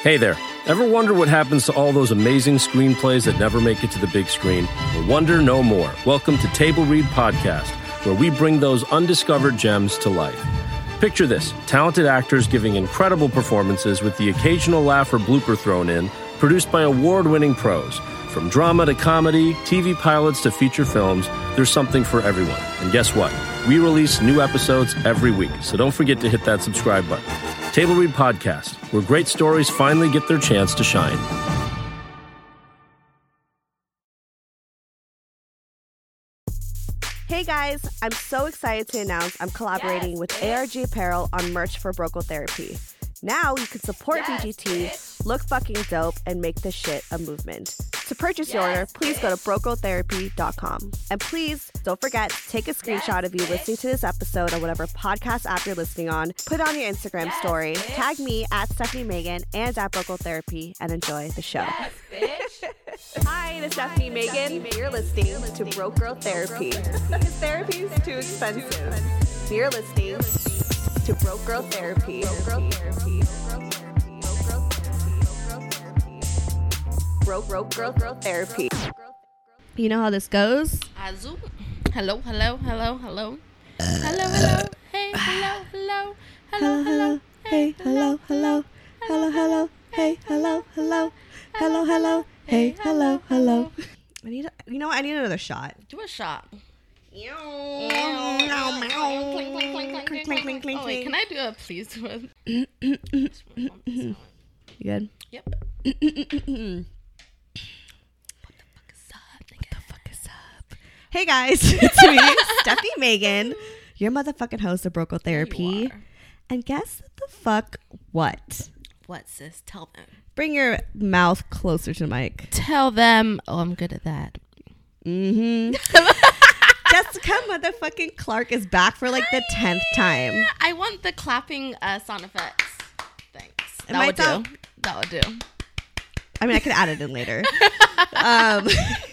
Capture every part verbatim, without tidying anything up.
Hey there. Ever wonder what happens to all those amazing screenplays that never make it to the big screen? Well, wonder no more. Welcome to Table Read Podcast, where we bring those undiscovered gems to life. Picture this, talented actors giving incredible performances with the occasional laugh or blooper thrown in, produced by award-winning pros. From drama to comedy, T V pilots to feature films, there's something for everyone. And guess what? We release new episodes every week, so don't forget to hit that subscribe button. Table Read Podcast, where great stories finally get their chance to shine. Hey guys, I'm so excited to announce I'm collaborating yes, with bitch. A R G Apparel on merch for Broco Therapy. Now you can support yes, B G T, bitch. Look fucking dope, and make this shit a movement. To purchase yes, your order, please bitch. Go to broco therapy dot com. And please, don't forget, take a screenshot yes, of you bitch. Listening to this episode on whatever podcast app you're listening on, put it on your Instagram yes, story, bitch. Tag me at Stephanie Megan and at Broco Therapy, and enjoy the show. Yes, bitch. Hi, this is Stephanie Megan. You're listening to Broke Girl Therapy. Because therapy is too expensive. You're listening to Broke Girl Therapy. Broke Broke Girl Girl Therapy. You know how this goes? Azu. Hello, hello, hello, hello. Hello, hello. Hey, hello, hello. Hello, hello. Hey, hello, hello. Hello, hello. Hey, hello, hello. Hello, hello. Hey, hello, hello. I need, a, you know what? I need another shot. Do a shot. Clink, clink, clink, oh, wait, can I do a please do it? You good? Yep. What the fuck is up? Hey guys, it's me, Stephanie Megan, your motherfucking host of Broco Therapy. And guess the fuck what? What, sis? Tell them. Bring your mouth closer to the mic. Tell them. Oh, I'm good at that. Mm-hmm. Jessica motherfucking Clark is back for like the tenth time. I want the clapping uh, sound effects. Thanks. It That would sound- do. That would do. I mean, I could add it in later. um,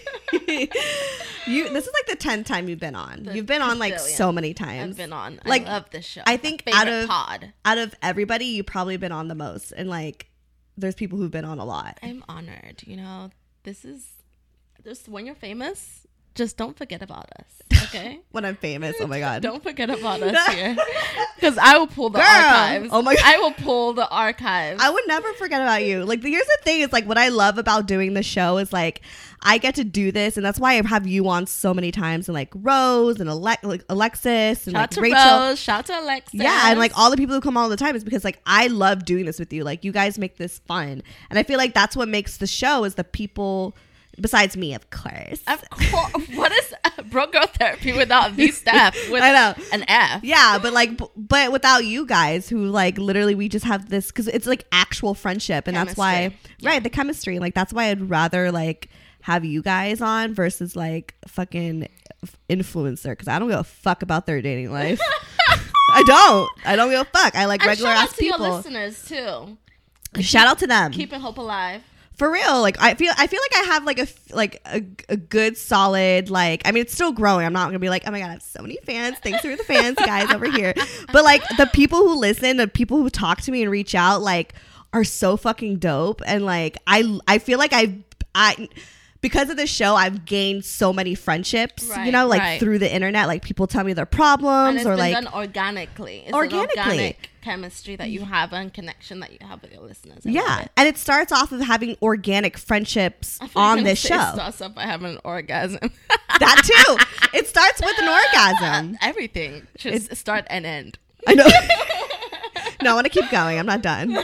you. This is like the tenth time you've been on. The You've been on like billion. so many times. I've been on. Like, I love this show. I think My out favorite of pod. out of everybody, you've probably been on the most, and like, there's people who've been on a lot. I'm honored. You know, this is just when you're famous. Just don't forget about us, okay? When I'm famous, oh my god, don't forget about us here, because I will pull the Girl. archives. Oh my god, I will pull the archives. I would never forget about you. Like, here's the thing: is like what I love about doing the show is like I get to do this, and that's why I have you on so many times, and like Rose and Ale- like Alexis and shout like to Rachel. Rose, shout to Alexis. Yeah, and like all the people who come on all the time is because like I love doing this with you. Like, you guys make this fun, and I feel like that's what makes the show is the people. Besides me, of course. Of course. What is uh, Broke Girl Therapy without the staff? With I know. An F. Yeah, but like, b- but without you guys who like literally we just have this because it's like actual friendship. And chemistry. That's why, yeah. Right, the chemistry. Like, that's why I'd rather like have you guys on versus like fucking influencer because I don't give a fuck about their dating life. I don't. I don't give a fuck. I like and regular shout ass out to people. Your listeners too. Shout out to them. Keeping hope alive. For real, like I feel, I feel like I have like a like a, a good solid like. I mean, it's still growing. I'm not gonna be like, oh my god, I have so many fans. Thanks for the fans, guys over here. But like the people who listen, the people who talk to me and reach out, like are so fucking dope. And like I, I feel like I, I. Because of this show, I've gained so many friendships, right, you know, like right. through the internet. Like people tell me their problems, and it's or been like done organically. It's organically, an organic chemistry that you have and connection that you have with your listeners. I yeah, it. And it starts off of having organic friendships on this show. It starts off by having an orgasm. That too. It starts with an orgasm. Everything should it's, start and end. I know. No, I want to keep going. I'm not done.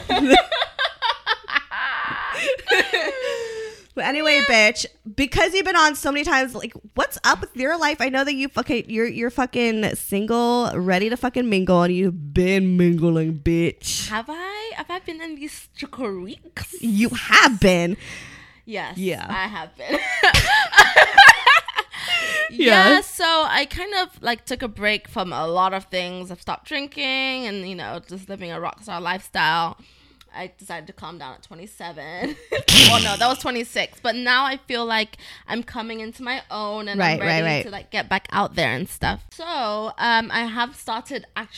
But anyway, bitch, because you've been on so many times, like, what's up with your life? I know that you fucking, you're, you're fucking single, ready to fucking mingle, and you've been mingling, bitch. Have I? Have I been in these weeks? You have been. Yes. Yeah. I have been. Yeah. yeah, so I kind of like took a break from a lot of things. I've stopped drinking and, you know, just living a rock star lifestyle. I decided to calm down at twenty-seven. Well, no, that was twenty-six. But now I feel like I'm coming into my own and right, I'm ready right, right. to like get back out there and stuff. So um, I have started actually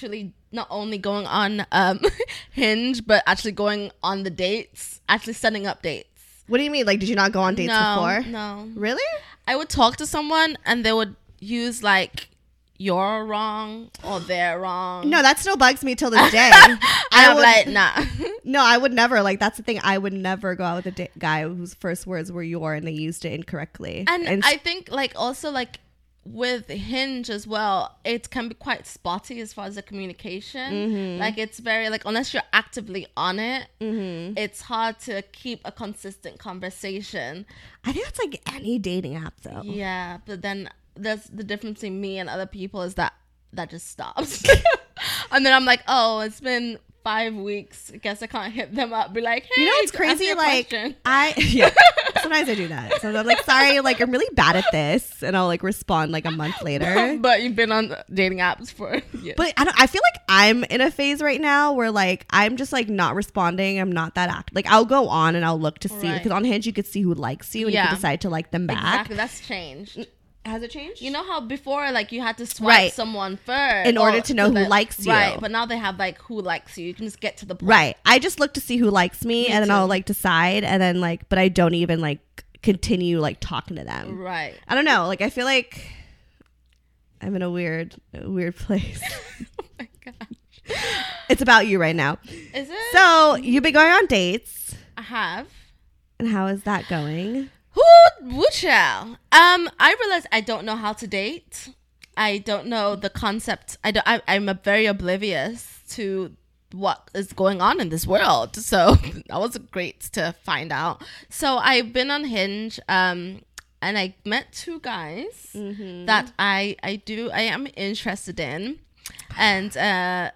not only going on um, Hinge, but actually going on the dates, actually setting up dates. What do you mean? Like, did you not go on dates no, before? No. Really? I would talk to someone and they would use like, you're wrong or they're wrong. No, that still bugs me till this day. I'm would, like, nah. No, I would never. Like, that's the thing. I would never go out with a da- guy whose first words were "your" and they used it incorrectly. And, and I think, like, also, like, with Hinge as well, it can be quite spotty as far as the communication. Mm-hmm. Like, it's very, like, unless you're actively on it, mm-hmm. it's hard to keep a consistent conversation. I think that's like any dating app, though. Yeah, but then there's the difference between me and other people is that that just stops. And then I'm like, oh, it's been five weeks. I guess I can't hit them up. Be like, hey, you know what's crazy? Like, question. I yeah. Sometimes I do that. So I'm like, sorry, like I'm really bad at this, and I'll like respond like a month later. But you've been on dating apps for years. But I don't. I feel like I'm in a phase right now where like I'm just like not responding. I'm not that active. Like I'll go on and I'll look to see because right. on Hinge you could see who likes you and yeah. you can decide to like them back. Exactly, that's changed. Has it changed? You know how before, like, you had to swipe right. someone first in order to know who that, likes you. Right, but now they have, like, who likes you. You can just get to the point. Right. I just look to see who likes me, me and then too. I'll, like, decide, and then, like, but I don't even, like, continue, like, talking to them. Right. I don't know. Like, I feel like I'm in a weird, a weird place. Oh, my gosh. It's about you right now. Is it? So, you've been going on dates. I have. And how is that going? Who would child? Um, I realized I don't know how to date. I don't know the concept. I don't. I, I'm a very oblivious to what is going on in this world. So that was great to find out. So I've been on Hinge. Um, and I met two guys mm-hmm. that I I do I am interested in, and uh,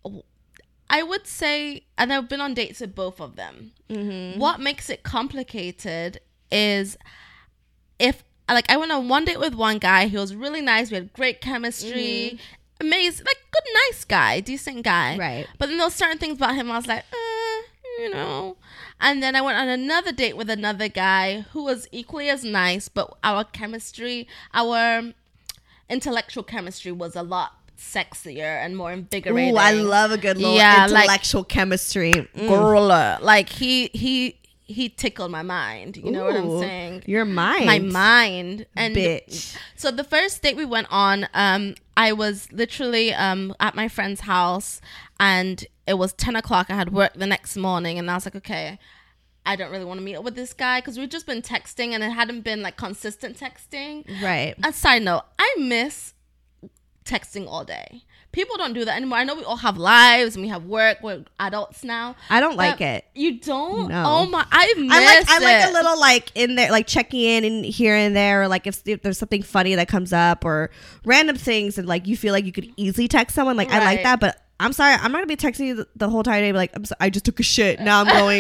I would say, and I've been on dates with both of them. Mm-hmm. What makes it complicated is if like I went on one date with one guy. He was really nice. We had great chemistry. Mm-hmm. Amazing, like good, nice guy, decent guy. Right. But then there were certain things about him I was like, uh, you know. And then I went on another date with another guy who was equally as nice, but our chemistry, our intellectual chemistry was a lot sexier and more invigorating. Ooh, I love a good little yeah, intellectual like, chemistry. Mm. Girl, like he he. He tickled my mind. You know Ooh, what I'm saying? Your mind. My mind. And bitch. So the first date we went on, um, I was literally um, at my friend's house and it was ten o'clock. I had work the next morning and I was like, okay, I don't really want to meet up with this guy because we've just been texting and it hadn't been like consistent texting. Right. A side note, I miss texting all day. People don't do that anymore. I know we all have lives and we have work. We're adults now. I don't like it. You don't? No. Oh my! I miss I like. it. I like a little like in there, like checking in and here and there, or like if, if there's something funny that comes up or random things, and like you feel like you could easily text someone. Like right. I like that, but I'm sorry, I'm not gonna be texting you the, the whole entire day. But like I'm so, I just took a shit. Now I'm going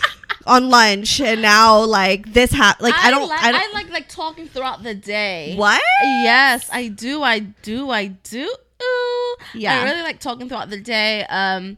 on lunch, and now like this happened. Like I, I don't. Like, I don't. I like like talking throughout the day. What? Yes, I do. I do. I do. Ooh. Yeah, I really like talking throughout the day. Um,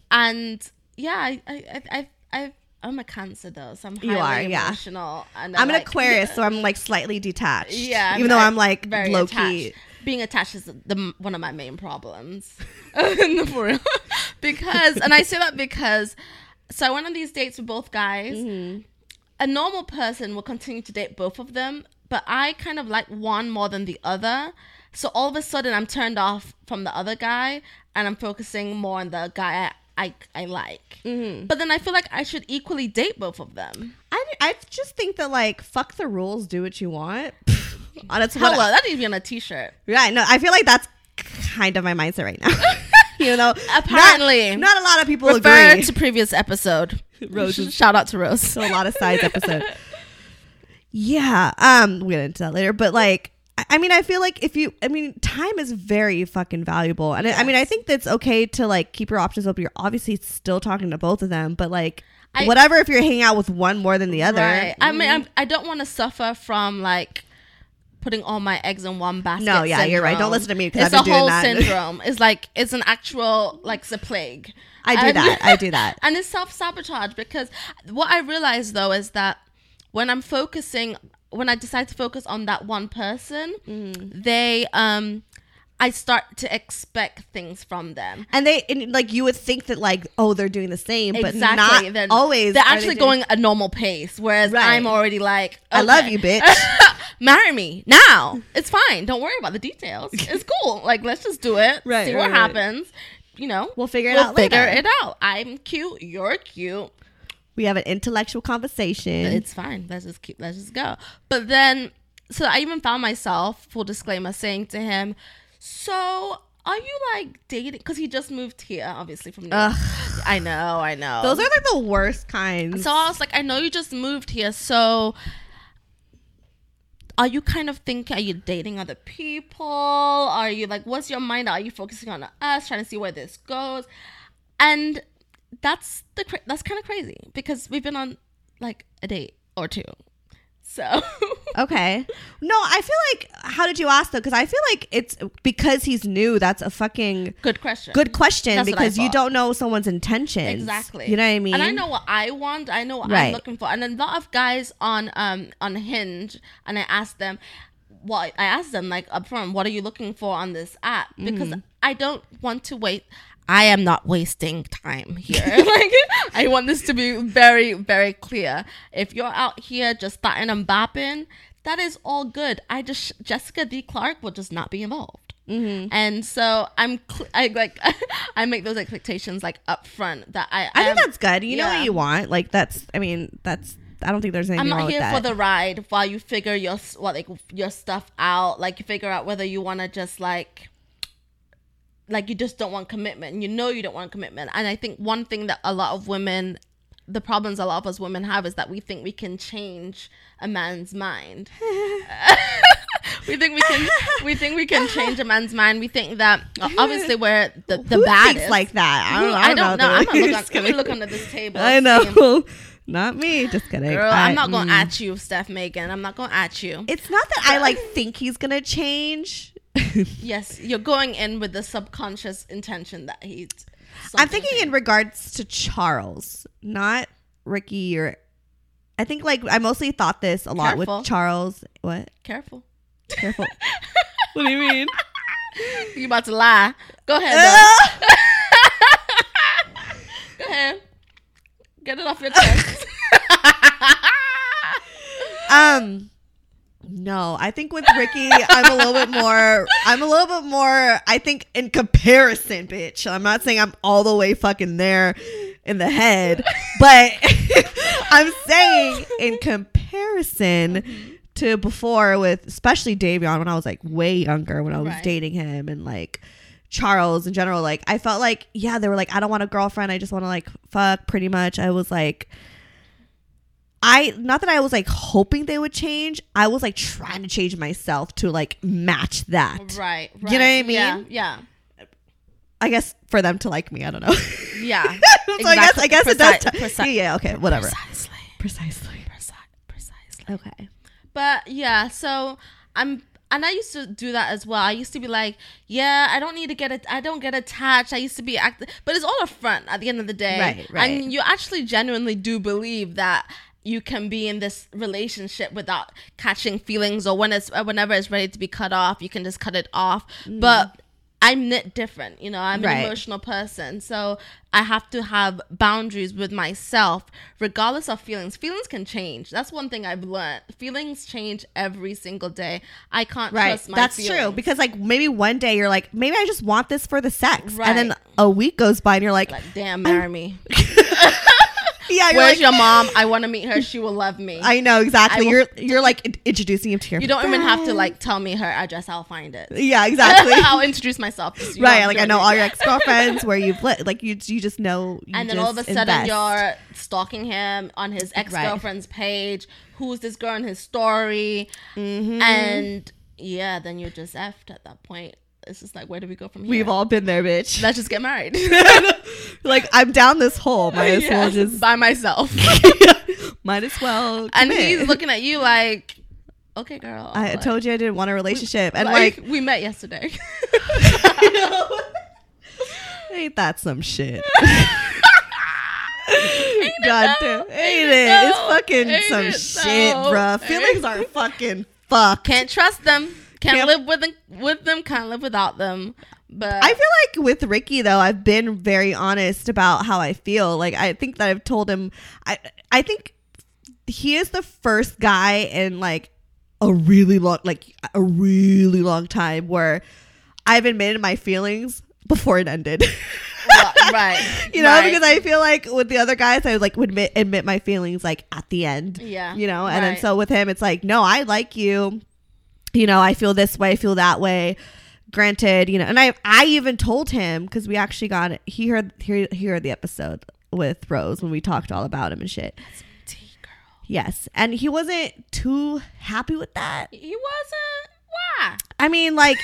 and yeah, I, I, I, I, I'm a Cancer though, so I'm highly you are, yeah. emotional. And I'm like, an Aquarius, so I'm like slightly detached. Yeah, even I'm though I'm like very low attached. key. Being attached is the one of my main problems. For real. Because, and I say that because, so I went on these dates with both guys. Mm-hmm. A normal person will continue to date both of them, but I kind of like one more than the other. So all of a sudden, I'm turned off from the other guy, and I'm focusing more on the guy I I, I like. Mm-hmm. But then I feel like I should equally date both of them. I, I just think that like fuck the rules, do what you want. That's Hello, that needs to be on a t-shirt. Right? No, I feel like that's kind of my mindset right now. You know, apparently, not, not a lot of people refer agree. to previous episode. Rose, shout out to Rose. So a lot of sides episode. Yeah, um, we'll get into that later, but like. I mean, I feel like if you, I mean, time is very fucking valuable. And yes. I, I mean, I think that's okay to like keep your options open. You're obviously still talking to both of them, but like I, whatever, if you're hanging out with one more than the other. Right. Mm-hmm. I mean, I'm, I don't want to suffer from like putting all my eggs in one basket. No, yeah, syndrome. You're right. Don't listen to me because It's I've been a whole doing that. syndrome. It's like, it's an actual, like, it's a plague. I do and, that. I do that. And it's self-sabotage because what I realized though is that when I'm focusing when I decide to focus on that one person, mm. they, um, I start to expect things from them. And they, and like, you would think that, like, oh, they're doing the same, but Exactly. not Then always. They're are actually they doing- going a normal pace, whereas Right. I'm already like, I love okay. you, bitch. Marry me now. It's fine. Don't worry about the details. It's cool. Like, let's just do it. Right, See right, what right. happens. You know, We'll figure it we'll out figure later. it out. I'm cute. You're cute. We have an intellectual conversation. It's fine. Let's just keep. Let's just go. But then, so I even found myself, full disclaimer, saying to him, "So, are you like dating?" Because he just moved here, obviously from New York. Ugh. I know. I know. Those are like the worst kinds. So I was like, I know you just moved here, so are you kind of thinking, are you dating other people? Are you like, what's your mind? Are you focusing on us, trying to see where this goes? And that's the cra- that's kind of crazy because we've been on like a date or two. So Okay. No, I feel like, how did you ask though? Because I feel like it's because he's new. That's a fucking good question. good question That's what I because you thought. don't know someone's intentions. Exactly. You know what I mean? And I know what I want. I know what Right. I'm looking for. And a lot of guys on um on Hinge, and I asked them, what I asked them like up front, what are you looking for on this app? Because Mm-hmm. I don't want to wait. I am not wasting time here. Like, I want this to be very, very clear. If you're out here just starting and bopping, that is all good. I just, Jessica D. Clark will just not be involved. Mm-hmm. And so I'm, cl- I like, I make those expectations like up front that I, I think am- that's good. You know yeah. what you want. Like, that's, I mean, that's, I don't think there's anything I'm wrong not with here that. for the ride while you figure your, s- what, like your stuff out. Like you figure out whether you want to just like, like you just don't want commitment. You know you don't want commitment. And I think one thing that a lot of women, the problems a lot of us women have is that we think we can change a man's mind. we think we can we think we can change a man's mind. We think that obviously we're the, the Who baddest. thinks like that? I don't, I don't know. I'm Just gonna look, on, kidding. let me look under this table. I See. know. Not me. Just kidding. Girl, I- I'm not going mm. at you, Steph Megan. I'm not going at you. It's not that I like think he's gonna change. Yes, you're going in with the subconscious intention that he's. I'm thinking in regards to Charles, not Ricky or. I think like I mostly thought this a lot Careful. with Charles. What? Careful. Careful. What do you mean? You about to lie? Go ahead. though. Go ahead. Get it off your chest. um. No, I think with Ricky, I'm a little bit more. I'm a little bit more. I think in comparison, bitch. I'm not saying I'm all the way fucking there in the head, but I'm saying in comparison to before with especially Davion when I was like way younger when I was Right. dating him and like Charles in general. Like I felt like yeah, they were like I don't want a girlfriend. I just want to like fuck. Pretty much, I was like. I not that I was like hoping they would change. I was like trying to change myself to like match that. Right, right. You know what I mean? Yeah, yeah. I guess for them to like me, I don't know. Yeah. So I guess I guess it does. Preci- T- preci- yeah, okay, whatever. Precisely. Precisely. Preci- Precisely. Okay. But yeah, so I'm, and I used to do that as well. I used to be like, yeah, I don't need to get it. I don't get attached. I used to be act, but it's all a front at the end of the day. Right, right. And you actually genuinely do believe that you can be in this relationship without catching feelings, or when it's, or whenever it's ready to be cut off, you can just cut it off. Mm. But I'm knit different, you know, I'm Right. an emotional person. So I have to have boundaries with myself, regardless of feelings. Feelings can change. That's one thing I've learned. Feelings change every single day. I can't Right. trust my That's feelings. true. Because like maybe one day you're like, maybe I just want this for the sex. Right. And then a week goes by and you're like, Like, damn, marry me. yeah, you're Where's like, your mom? I want to meet her. She will love me. I know exactly. I will- you're you're like in- introducing him to your you don't even have to friends. like tell me her address. I'll find it. Yeah, exactly. I'll introduce myself. Just, you Right, know, like I don't know need- all your ex girlfriends where you've lit, like you, you just know. You and then just all of a sudden invest. you're stalking him on his ex-girlfriend's page. Who's this girl in his story? Mhm. And yeah, then you're just effed at that point. It's just like, where do we go from here? We've all been there, bitch. Let's just get married. Like I'm down this hole. Might as well Yes, just. by myself. Might as well. And commit. he's looking at you like, okay, girl. I like, told you I didn't want a relationship, and like, like, we met yesterday. ain't that some shit? Ain't God it damn, though? ain't it? It's though? fucking Ain't some it shit, though? bruh. Ain't Feelings it? are fucking fucked. Can't trust them. Can't Can't, Can't- live with them, with them. Can't live without them. But I feel like with Ricky though, I've been very honest about how I feel. Like I think that I've told him. I I think he is the first guy in like a really long, like a really long time where I've admitted my feelings before it ended. Well, right. You know, right. because I feel like with the other guys, I like would admit, admit my feelings like at the end. Yeah. You know, and right. then so with him, it's like, no, I like you. You know, I feel this way, I feel that way. Granted, you know, and I I even told him because we actually got it. He heard he, he heard the episode with Rose when we talked all about him and shit. That's my tea, girl. Yes, and he wasn't too happy with that. He wasn't. Why? I mean, like.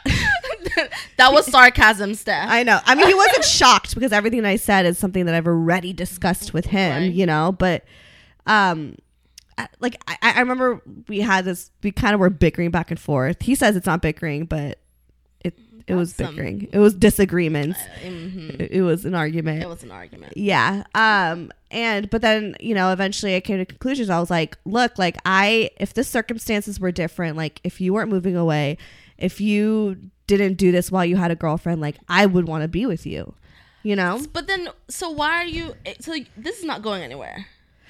That was sarcasm, Steph. I know. I mean, he wasn't shocked because everything I said is something that I've already discussed with him, Right. you know, but um I- like I, I remember we had this, we kind of were bickering back and forth. He says it's not bickering, but it it was That's some- bickering. It was disagreements. Mhm. It, it was an argument. It was an argument. Yeah. Um, and, but then, you know, eventually I came to conclusions. I was like, look, like I, if the circumstances were different, like if you weren't moving away, if you didn't do this while you had a girlfriend, like I would want to be with you, you know? But then, so why are you, so this is not going anywhere.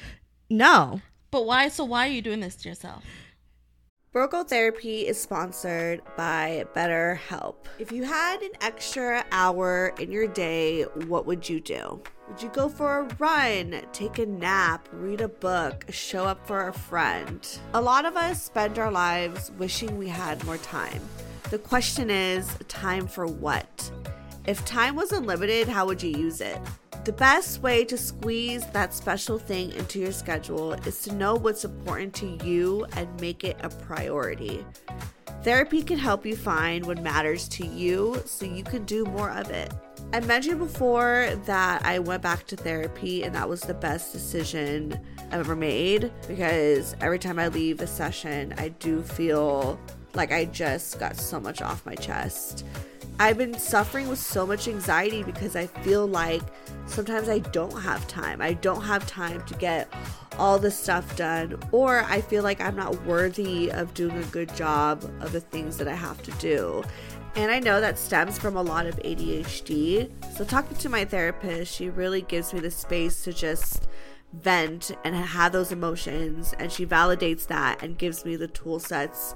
No. But why, so why are you doing this to yourself? Broco Therapy is sponsored by BetterHelp. If you had an extra hour in your day, what would you do? Would you go for a run, take a nap, read a book, show up for a friend? A lot of us spend our lives wishing we had more time. The question is, time for what? If time was unlimited, how would you use it? The best way to squeeze that special thing into your schedule is to know what's important to you and make it a priority. Therapy can help you find what matters to you so you can do more of it. I mentioned before that I went back to therapy and that was the best decision I've ever made because every time I leave a session, I do feel like I just got so much off my chest. I've been suffering with so much anxiety because I feel like sometimes I don't have time. I don't have time to get all the stuff done, or I feel like I'm not worthy of doing a good job of the things that I have to do. And I know that stems from a lot of A D H D. So talking to my therapist, she really gives me the space to just vent and have those emotions, and she validates that and gives me the tool sets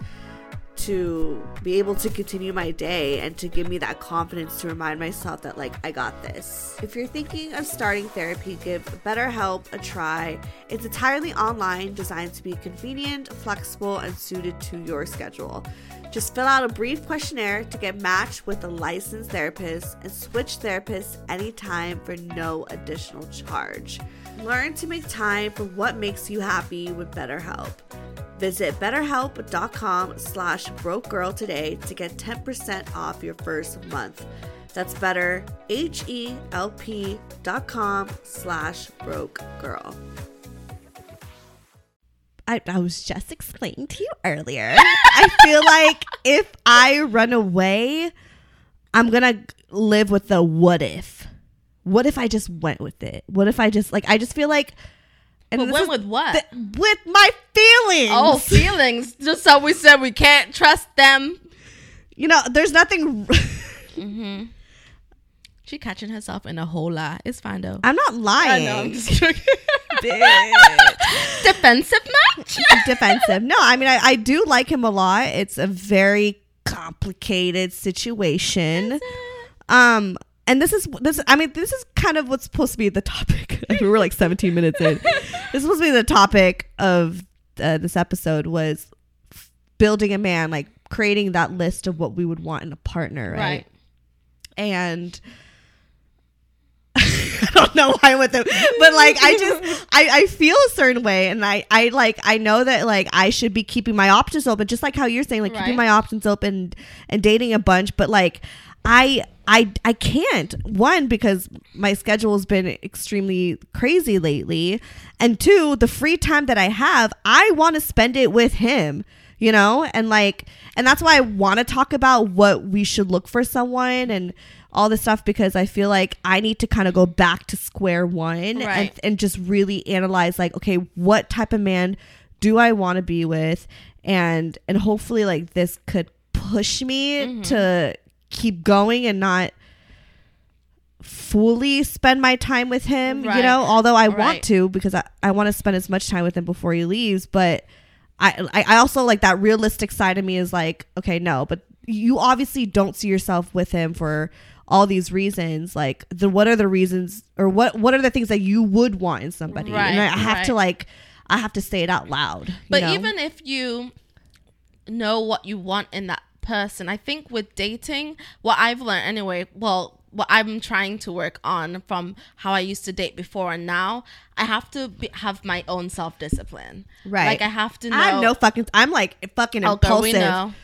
to be able to continue my day and to give me that confidence to remind myself that like I got this. If you're thinking of starting therapy, give BetterHelp a try. It's entirely online, designed to be convenient, flexible, and suited to your schedule. Just fill out a brief questionnaire to get matched with a licensed therapist and switch therapists anytime for no additional charge. Learn to make time for what makes you happy with BetterHelp. Visit betterhelp.com slash broke girl today to get ten percent off your first month. That's better, H-E-L-P dot com slash broke girl. I, I was just explaining to you earlier. I feel like if I run away, I'm going to live with the what if. What if I just went with it? What if I just, like, I just feel like... And But this went is with what? the- with my feelings. Oh, feelings. Just so we said we can't trust them. You know, there's nothing... Mm-hmm. She catching herself in a whole lie. It's fine, though. I'm not lying. I know, I'm just joking. Bitch. Defensive match? Defensive. No, I mean, I, I do like him a lot. It's a very complicated situation. Um... And this is this. I mean, this is kind of what's supposed to be the topic. We were like seventeen minutes in. This is supposed to be the topic of uh, this episode was building a man, like creating that list of what we would want in a partner, right? Right. And I don't know why I went there, but like I just I, I feel a certain way, and I I like I know that like I should be keeping my options open, just like how you're saying, like Right. keeping my options open and dating a bunch, but like I. I I can't. One, because my schedule has been extremely crazy lately. And two, the free time that I have, I want to spend it with him, you know? And like, and that's why I want to talk about what we should look for someone and all this stuff, because I feel like I need to kind of go back to square one Right. and, and just really analyze like, okay, what type of man do I want to be with? And, and hopefully like this could push me Mm-hmm. to keep going and not fully spend my time with him, Right. you know, although I want Right. to, because I, I want to spend as much time with him before he leaves. But I, I, I also like that realistic side of me is like, okay, no, but you obviously don't see yourself with him for all these reasons. Like, the what are the reasons, or what what are the things that you would want in somebody? Right, and I have right. to like, I have to say it out loud. you But know? even if you know what you want in that person, I think with dating, what I've learned anyway, well, what I'm trying to work on from how I used to date before and now, I have to be, have my own self-discipline. Right. Like I have to know. I have no fucking, I'm like fucking Oh, girl, we impulsive. know.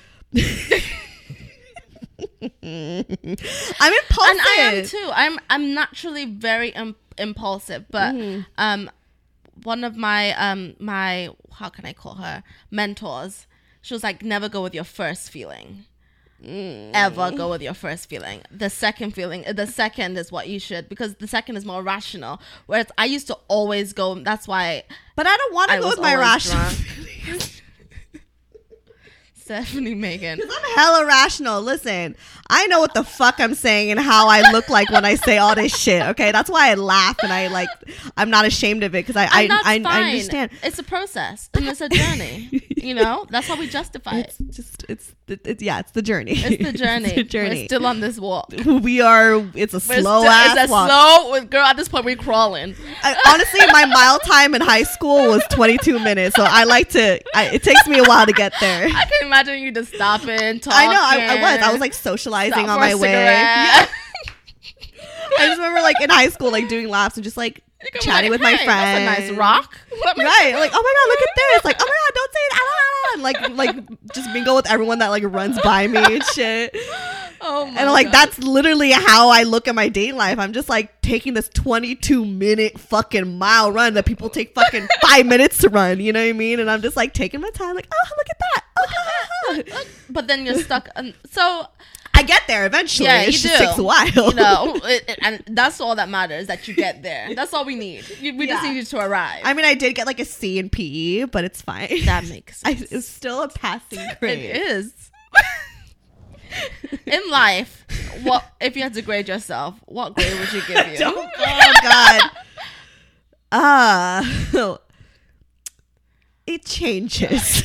I'm impulsive. And I am too. I'm I'm naturally very um, impulsive, but Mm-hmm. um, one of my um my how can I call her mentors, she was like, never go with your first feeling. Mm. Ever go with your first feeling. The second feeling, the second is what you should, because the second is more rational. Whereas I used to always go. That's why But I don't want to I go was with my always rational drunk. feelings. Stephanie Megan. I'm hella rational. Listen, I know what the fuck I'm saying and how I look like when I say all this shit. Okay, that's why I laugh and I like. I'm not ashamed of it because I I, And that's I, fine. I understand. It's a process and it's a journey. You know, that's how we justify it. It's just it's it, it, yeah, it's the journey. It's the journey. It's the journey. We're still on this walk. We are. It's a We're slow still, ass it's a walk. slow girl. At this point, we're crawling. I, honestly, my mile time in high school was twenty-two minutes, so I like to. I, it takes me a while to get there. I can imagine you just stopping, talking. I know. I, I was. I was like socializing Stop on for a my way. cigarette. I just remember like in high school, like doing laps and just like You can be chatting like, with my "Hey, friends. That's a nice rock. Let me- Right, like oh my god, look at this! Like oh my god, don't say it! Ah, ah, ah," and like like just mingle with everyone that like runs by me and shit. Oh my And like God. that's literally how I look at my dating life. I'm just like taking this twenty-two minute fucking mile run that people take fucking five minutes to run. You know what I mean? And I'm just like taking my time. Like oh look at that! Oh, ha, ha, ha. But then you're stuck. On, so I get there eventually. yeah, it you just do. takes a while. You know, it, it- and that's all that matters. That you get there. That's all we need. You, we just Yeah. need you to arrive. I mean, I did get like a C in P E, but it's fine. that makes I, sense. it's still a passing grade. It is. In life, what if you had to grade yourself? What grade would you give you? Don't- oh God. Uh it changes.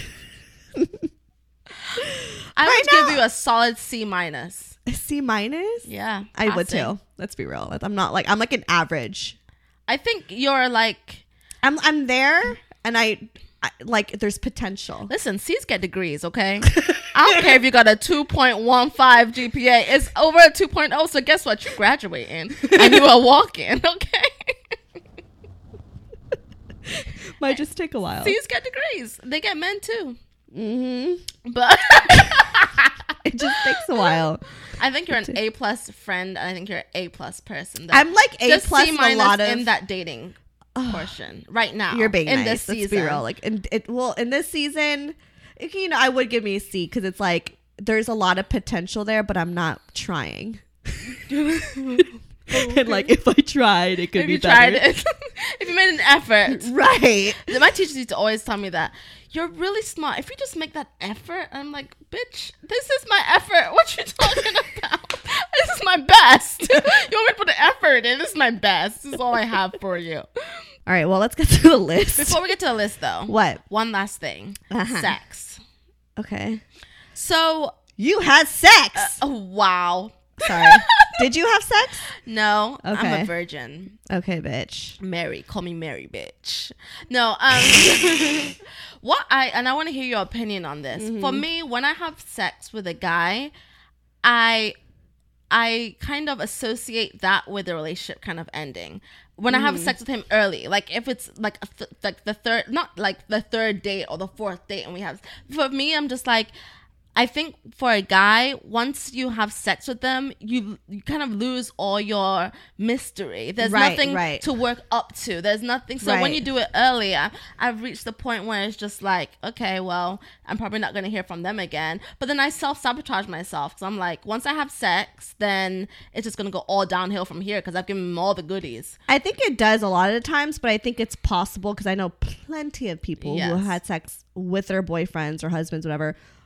I Right would give now- you a solid C minus. A C minus? Yeah, I would passing. too. Let's be real. I'm not like I'm like an average. I think you're like. I'm I'm there, and I, I like there's potential. Listen, C's get degrees, okay? I don't care if you got a two point one five G P A. It's over a two point oh, so guess what? You're graduating. And you are walking, okay? Might just take a while. C's get degrees. They get men too. Mm-hmm. But It just takes a while. I think you're an A plus friend, and I think you're an A plus person. I'm like A Just plus C in a minus lot of. in that dating portion right now. You're being in nice. this Let's season. be real. Like, in, it well in this season, it, you know, I would give me a C because it's like there's a lot of potential there, but I'm not trying. And like, if I tried, it could if be you better. tried it, if you made an effort. Right. My teachers used to always tell me that you're really smart. If you just make that effort, I'm like, bitch, this is my effort. What you talking about? This is my best. You want me to put the effort in? This is my best. This is all I have for you. All right. Well, let's get to the list. Before we get to the list, though, What? one last thing: Uh-huh. sex. Okay. So, You had sex. oh, wow. Sorry. Did you have sex? No, I'm Okay. a virgin. Okay, bitch. Mary, call me Mary, bitch. No, um, what I and I want to hear your opinion on this. Mm-hmm. For me, when I have sex with a guy, I I kind of associate that with the relationship kind of ending. When I have sex with him early, like if it's like a th- like the third, not like the third date or the fourth date, and we have. For me, I'm just like. I think for a guy, once you have sex with them, you you kind of lose all your mystery. There's Right, nothing right. to work up to. There's nothing. So when Right. you do it earlier, I've reached the point where it's just like, okay, well, I'm probably not going to hear from them again. But then I self-sabotage myself because I'm like, once I have sex, then it's just going to go all downhill from here because I've given them all the goodies. I think it does a lot of the times, but I think it's possible because I know plenty of people who Yes. had sex with their boyfriends or husbands, whatever,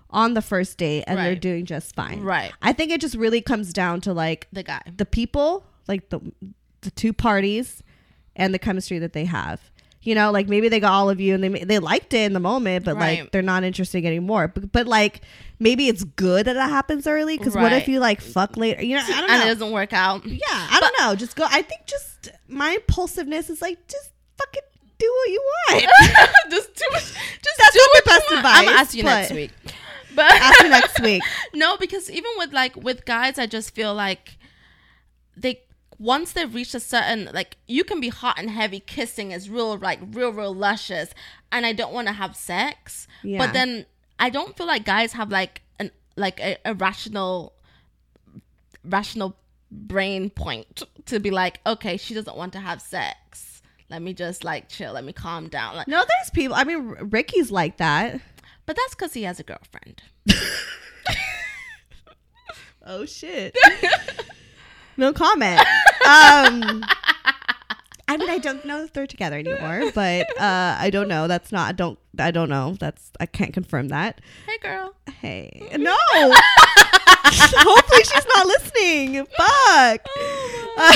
on the first date and Right. they're doing just fine. Right. I think it just really comes down to like The guy. the people, like the the two parties and the chemistry that they have. You know, like maybe they got all of you and they they liked it in the moment, but Right. like they're not interested anymore. But, but like maybe it's good that it happens early because what if Right. you like fuck later? You know, I don't know. And it doesn't work out. Yeah, I don't know. Just go. I think just my impulsiveness is like just fucking do what you want. just do it. Just That's do not what the best you want. advice, I'm gonna ask you but- next week. But Ask me next week. No, because even with like with guys, I just feel like they once they've reached a certain like you can be hot and heavy kissing is real like real real luscious, and I don't want to have sex. Yeah. But then I don't feel like guys have like an like a, a rational rational brain point to be like, okay, she doesn't want to have sex. Let me just like chill. Let me calm down. Like, No, there's people. I mean, R- Ricky's like that. but that's because he has a girlfriend. Oh shit. No comment. Um, I mean, I don't know if they're together anymore, but uh, I don't know. That's not. I don't. I don't know. That's. I can't confirm that. Hey, girl. Hey, no. Hopefully she's not listening. Fuck. Uh,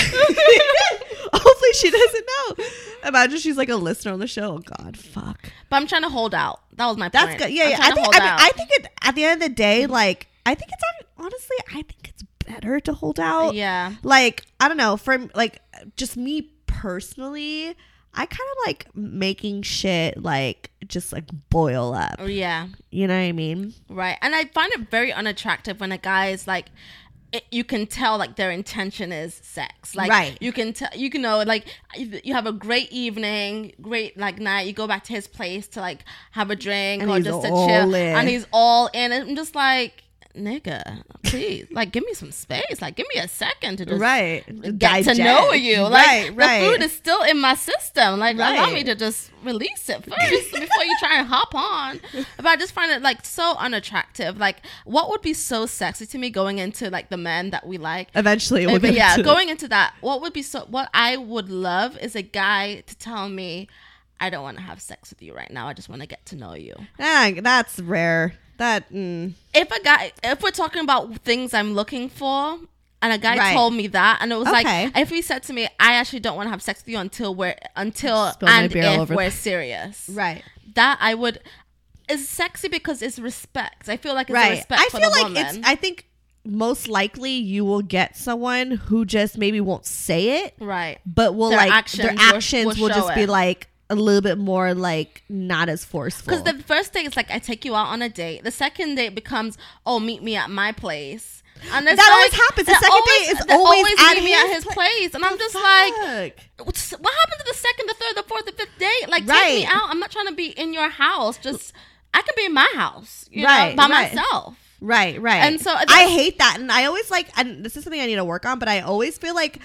hopefully she doesn't know. Imagine she's like a listener on the show. Oh God, fuck. But I'm trying to hold out. That was my That's point. good. Yeah, I'm yeah. trying I to think. hold I mean, out. I think it, at the end of the day, like, I think it's honestly, I think it's better to hold out. Yeah. Like, I don't know. For like, just me personally, I kind of like making shit like just like boil up. Yeah. You know what I mean? Right. And I find it very unattractive when a guy is like, it, you can tell like their intention is sex. Like, Right. you can tell, you can know, like, you you have a great evening, great like night. You go back to his place to like have a drink And or he's just to all chill, in. and he's all in. And I'm just like, nigga, please, like, give me some space. Like, give me a second to just Right. get Digest. to know you. Like, Right, the right. food is still in my system. Like, allow Right. me to just release it first before you try and hop on. But I just find it like so unattractive. Like, what would be so sexy to me going into like the men that we like? Eventually, we'll but get yeah, to going into that, what would be so? What I would love is a guy to tell me, I don't want to have sex with you right now. I just want to get to know you. Ah, that's rare. That mm. If a guy, if we're talking about things I'm looking for, and a guy Right. told me that, and it was Okay. like, if he said to me, I actually don't want to have sex with you until we're, until, Spill my and beer all if over we're the- serious. right. That I would, is sexy because it's respect. I feel like it's a Right. respect I for feel the like woman. it's. I think most likely you will get someone who just maybe won't say it, right. but will Their like actions their will- actions will, will show just be it. like a little bit more like not as forceful. Because the first date is like, I take you out on a date. The second date becomes, oh, meet me at my place. And it's That always like- happens. The that second date is they always at meet me at his his pla- place. And I'm The just like, fuck? what's- what happened to the second, the third, the fourth, the fifth date? Like, take Right. me out. I'm not trying to be in your house. Just, I can be in my house, you Right, know, by right. myself. Right, right. And so I that's- hate that, and I always like, and this is something I need to work on. But I always feel like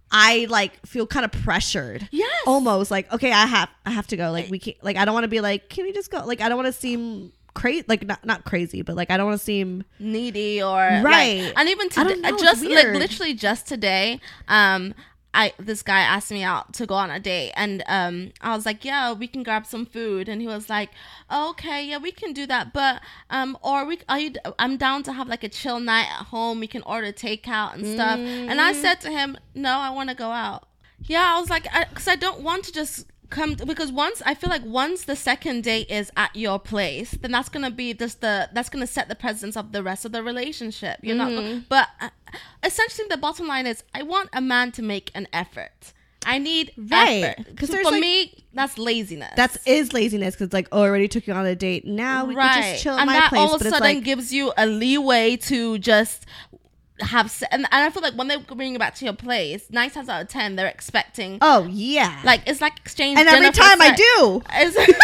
I like feel kind of pressured. Yes. Almost like, okay, I have, I have to go. Like we can't. Like I don't want to be like, can we just go? Like I don't want to seem crazy. Like not not crazy, but like I don't want to seem Needy or Right. like, and even I today, don't know, it's just like weird. literally just today, um, I this guy asked me out to go on a date, and um, I was like, yeah, we can grab some food, and he was like, oh, okay, yeah, we can do that, but um, or we are you? I'm down to have like a chill night at home. We can order takeout and stuff. Mm. And I said to him, no, I want to go out. Yeah, I was like, because I, I don't want to just come, because once I feel like once the second date is at your place, then that's gonna be just the that's gonna set the precedence of the rest of the relationship. You're not, Mm-hmm. go- but uh, essentially the bottom line is I want a man to make an effort. I need Right. effort. 'Cause So there's, for like- me, that's laziness. that's is laziness because like, oh, I already took you on a date. Now we can just chill at and my that place. all of but a it's sudden like, gives you a leeway to just have se- and, and I feel like when they bring you back to your place, nine times out of ten they're expecting oh yeah, like it's like exchange and every dinner for time I sex. do, It's-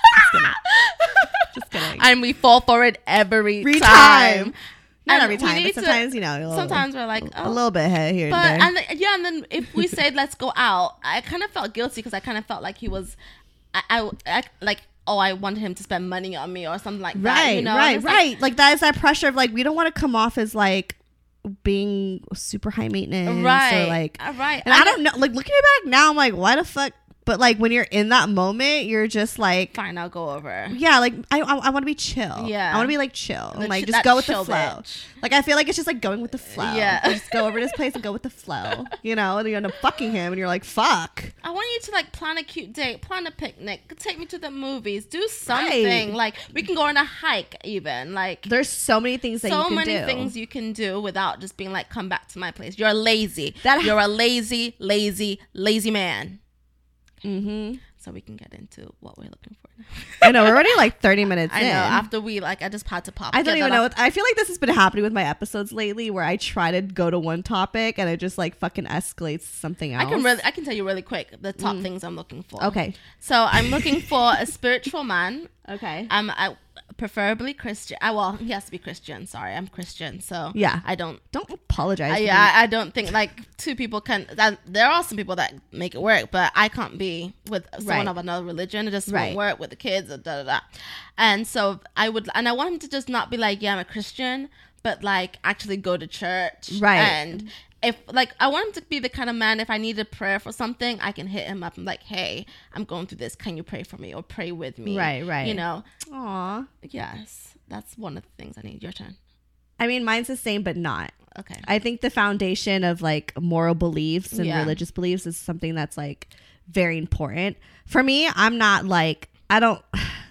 just kidding. and we fall for it every, Every time. time. Not And every we time, need but to- sometimes you know, a little, Sometimes we're like, a oh. little bit here, here But and there. and then, yeah, and then if we said let's go out, I kind of felt guilty because I kind of felt like he was, I, I, I like oh I wanted him to spend money on me or something like that. Right, You know? And right, it's like, right. Like that is that pressure of like we don't want to come off as like being super high maintenance, Right, Or like, uh, right. and I don't know. Like looking back now, I'm like, why the fuck But like when you're in that moment, you're just like, fine, I'll go over. Yeah, like I I, I want to be chill. Yeah, I want to be like chill and The like ch- just go with the chill flow. bitch. Like I feel like it's just like going with the flow. Yeah. You just go over to this place and go with the flow. You know, and you end up fucking him, and you're like, fuck. I want you to like plan a cute date, plan a picnic, take me to the movies, do something. Right. Like we can go on a hike, even like. There's so many things that so you can many do. things you can do without just being like, come back to my place. You're lazy. That- You're a lazy, lazy, lazy man. Mm-hmm. So we can get into what we're looking for now. I know we're already like thirty minutes I in. know. After we like, I just had to pop. I don't get even that know. off. What, I feel like this has been happening with my episodes lately, where I try to go to one topic and it just like fucking escalates to something else. I can really, I can tell you really quick the top things I'm looking for. Okay. So I'm looking for a spiritual man. Okay. Um, I preferably Christian. I well, he has to be Christian. Sorry, I'm Christian, so Yeah. I don't. Don't apologize. I, for yeah, I, I don't think like two people can. That, there are some people that make it work, but I can't be with someone Right. of another religion. It just Right. won't work with the kids. Da, da, da. And so I would, and I want him to just not be like, yeah, I'm a Christian, but like actually go to church, Right. And if like I want him to be the kind of man, if I need a prayer for something, I can hit him up and like, hey, I'm going through this. Can you pray for me or pray with me? Right, right. You know. Aw. Yes, that's one of the things I need. Your turn. I mean, mine's the same, but not. Okay. I think the foundation of like moral beliefs and Yeah. religious beliefs is something that's like very important. For me, I'm not like, I don't,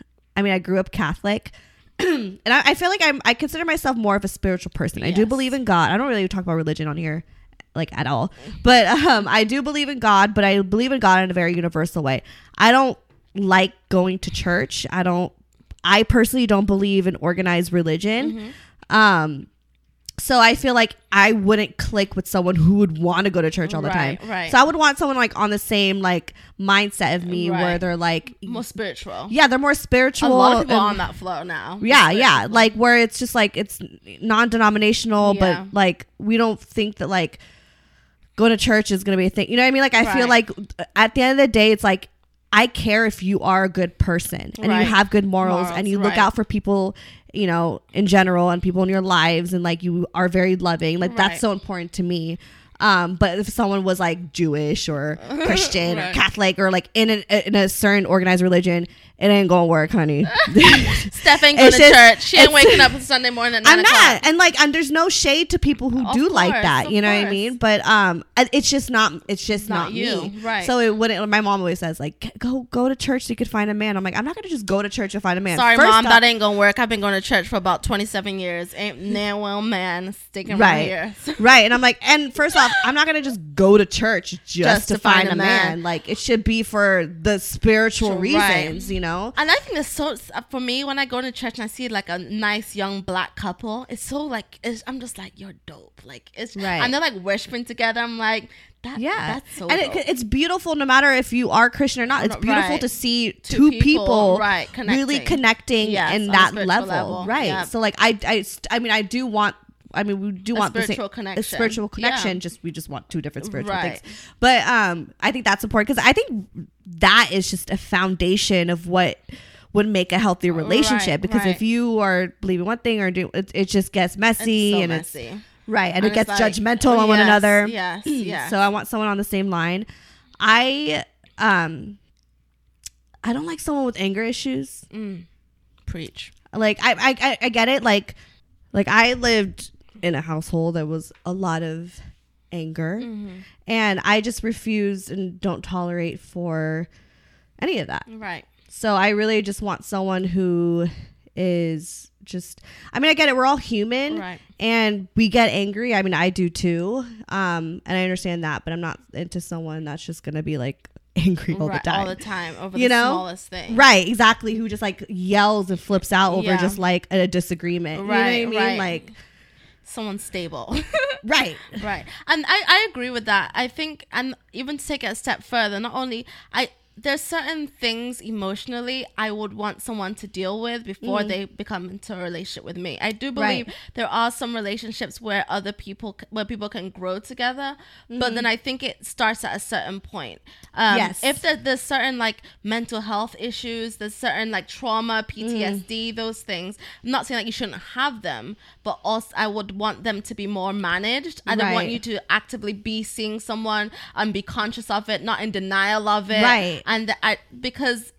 I mean, I grew up Catholic. And I, I feel like I'm, I consider myself more of a spiritual person. I do Yes. believe in God. I don't really talk about religion on here like at all, but um, I do believe in God, but I believe in God in a very universal way. I don't like going to church. I don't, I personally don't believe in organized religion. Mm-hmm. Um, so I feel like I wouldn't click with someone who would want to go to church all the Right, time. right. So I would want someone like on the same like mindset of me where Right. they're like, More spiritual. yeah, they're more spiritual. A lot of people and- are on that flow now. yeah, yeah, like where it's just like it's non-denominational, Yeah. but like we don't think that like going to church is gonna be a thing. You know what I mean? Like I feel Right. like at the end of the day, it's like I care if you are a good person and Right. you have good morals, Morals, and you look right. out for people, you know, in general and people in your lives, and like you are very loving. Like that's Right. so important to me. Um, but if someone was like Jewish or Christian or Right. Catholic or like in a, in a certain organized religion, it ain't gonna work, honey. Steph ain't going It's to just- church. She ain't it's- waking up on Sunday morning at nine I'm o'clock. not, and like, and there's no shade to people who Of do like course, that. of You know what I course. mean? But um, it- it's just not. It's just Not not, you, me. right. So it wouldn't. My mom always says like, go go to church so you could find a man. I'm like, I'm not gonna just go to church to find a man. Sorry, First mom, off- that ain't gonna work. I've been going to church for about twenty-seven years. Ain't no well man sticking right here. right. And I'm like, and first off, I'm not gonna just go to church just, to, find, a man. Like it should be for the spiritual Sure, reasons, right. you know. And I think it's so for me when I go to church and I see like a nice young black couple. It's so like it's, I'm just like you're dope. Like it's Right. and they're like worshiping together. I'm like that. Yeah, that's so. and dope. it, it's beautiful no matter if you are Christian or not. It's Right. beautiful to see Two two, people, people, right, really connecting. connecting Yes, in on a that spiritual level, level. right? Yeah. So like I, I, I mean, I do want. I mean, we do A want the spiritual same, connection. a spiritual connection. Yeah. Just we just want two different spiritual Right. things. But um, I think that's important because I think that is just a foundation of what would make a healthy relationship. Right, because right. if you are believing one thing or do it, it just gets messy It's so and messy. it's right and, And it gets it's like, judgmental oh, on one yes, another. yes, yes. So I want someone on the same line. I um I don't like someone with anger issues. Mm. Preach. Like I, I I I get it. Like like I lived in a household that was a lot of anger, Mm-hmm. and I just refused and don't tolerate for any of that. Right. So I really just want someone who is just I mean I get it, we're all human, Right. and we get angry. I mean I do too. Um and I understand that, but I'm not into someone that's just gonna be like angry all right. the time. All the time over You the know? smallest thing. Right, exactly. Who just like yells and flips out over Yeah. just like a disagreement. Right, you know what I mean? right. Like Someone stable. right. Right. And I, I agree with that. I think, and even to take it a step further, not only, I, there's certain things emotionally I would want someone to deal with before Mm. they become into a relationship with me. I do believe Right. there are some relationships where other people, c- where people can grow together, Mm-hmm. but then I think it starts at a certain point. Um, Yes. If there, there's certain like mental health issues, there's certain like trauma, P T S D, Mm. those things. I'm not saying like you shouldn't have them, but also I would want them to be more managed. I don't want Right. you to actively be seeing someone and be conscious of it, not in denial of it. Right. And I because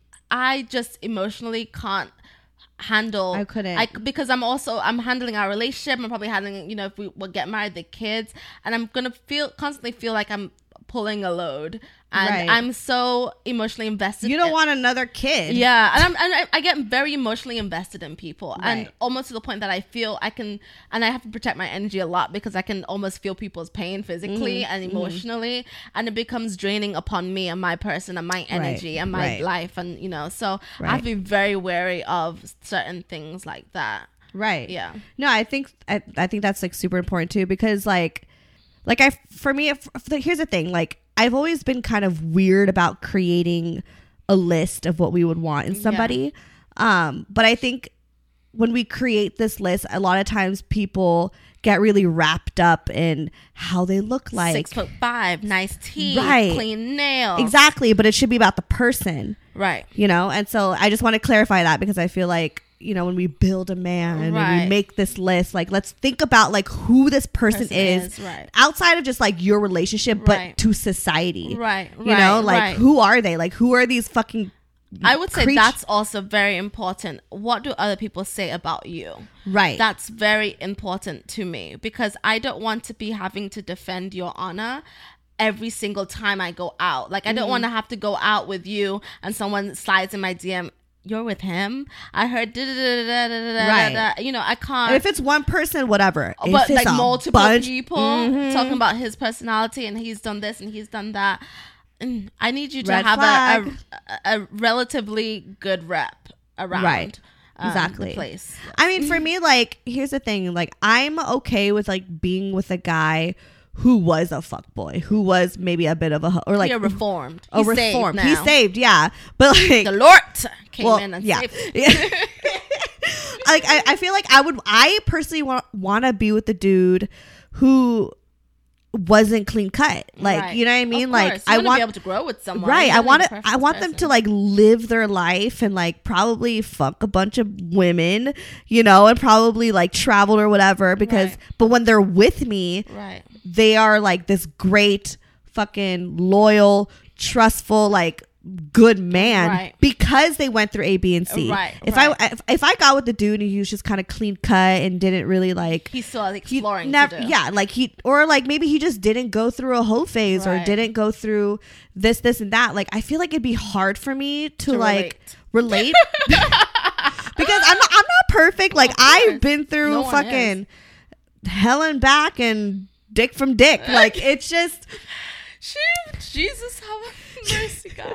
I just emotionally can't handle I couldn't I, because I'm also I'm handling our relationship. I'm probably handling, you know, if we will get married, the kids, and I'm gonna feel constantly feel like I'm pulling a load, and Right. I'm so emotionally invested. You don't in, want another kid. yeah, and I'm and I, I get very emotionally invested in people, and Right. almost to the point that I feel I can, and I have to protect my energy a lot because I can almost feel people's pain physically Mm-hmm. and emotionally, and it becomes draining upon me and my person and my energy and my right. life, and you know, so I Right. have to be very wary of certain things like that. Right. Yeah. No, I think I, I think that's like super important too, because like like I for me if, if, here's the thing, like I've always been kind of weird about creating a list of what we would want in somebody. Um, but I think when we create this list, a lot of times people get really wrapped up in how they look like. Six foot five, nice teeth, Right. clean nails. Exactly, but it should be about the person, Right. you know? And so I just want to clarify that, because I feel like, you know, when we build a man and we Right. make this list, like let's think about like who this person, Person is, is, right. outside of just like your relationship, but Right. to society. Right. You know, right, like right. who are they? Like who are these fucking I would say creat- that's also very important. What do other people say about you? right. That's very important to me, because I don't want to be having to defend your honor every single time I go out. Like I don't Mm-hmm. want to have to go out with you and someone slides in my D M, you're with him? I heard da da da da da da Right. da da. You know, I can't. And if it's one person, whatever. If but it's like a multiple bunch- people Mhm. talking about his personality and he's done this and he's done that. Mm, I need you to Red have a, flag. a a relatively good rep around. Right. um, Exactly. the place. I mean, for me, like, here's the thing. Like, I'm okay with, like, being with a guy who was a fuckboy, who was maybe a bit of a, ho- or, like, You're reformed. a He's reformed. saved He's now. saved, yeah. But, like, The Lord came well, in and yeah. saved. like, I, I feel like I would, I personally want, want to be with the dude who wasn't clean cut. Like, Right. you know what I mean? Of Like, course. You I wanna want, be able to grow with someone. right. You're I not want the to, perfect I want them to person. like live their life and like probably fuck a bunch of women, you know, and probably like travel or whatever, because, Right. but when they're with me, Right. they are like this great fucking loyal, trustful, like good man, Right. because they went through A, B, and C. Right, If right. I if, if I got with the dude and he was just kind of clean cut and didn't really like He's still he exploring. never, to do. yeah, like he, or like maybe he just didn't go through a hoe phase or Right. didn't go through this, this, and that. Like, I feel like it'd be hard for me to, To like relate, because I'm not, I'm not perfect. Like, Of course. I've been through No one fucking hell and back and dick from dick. Like, it's just, Jesus, have mercy, God.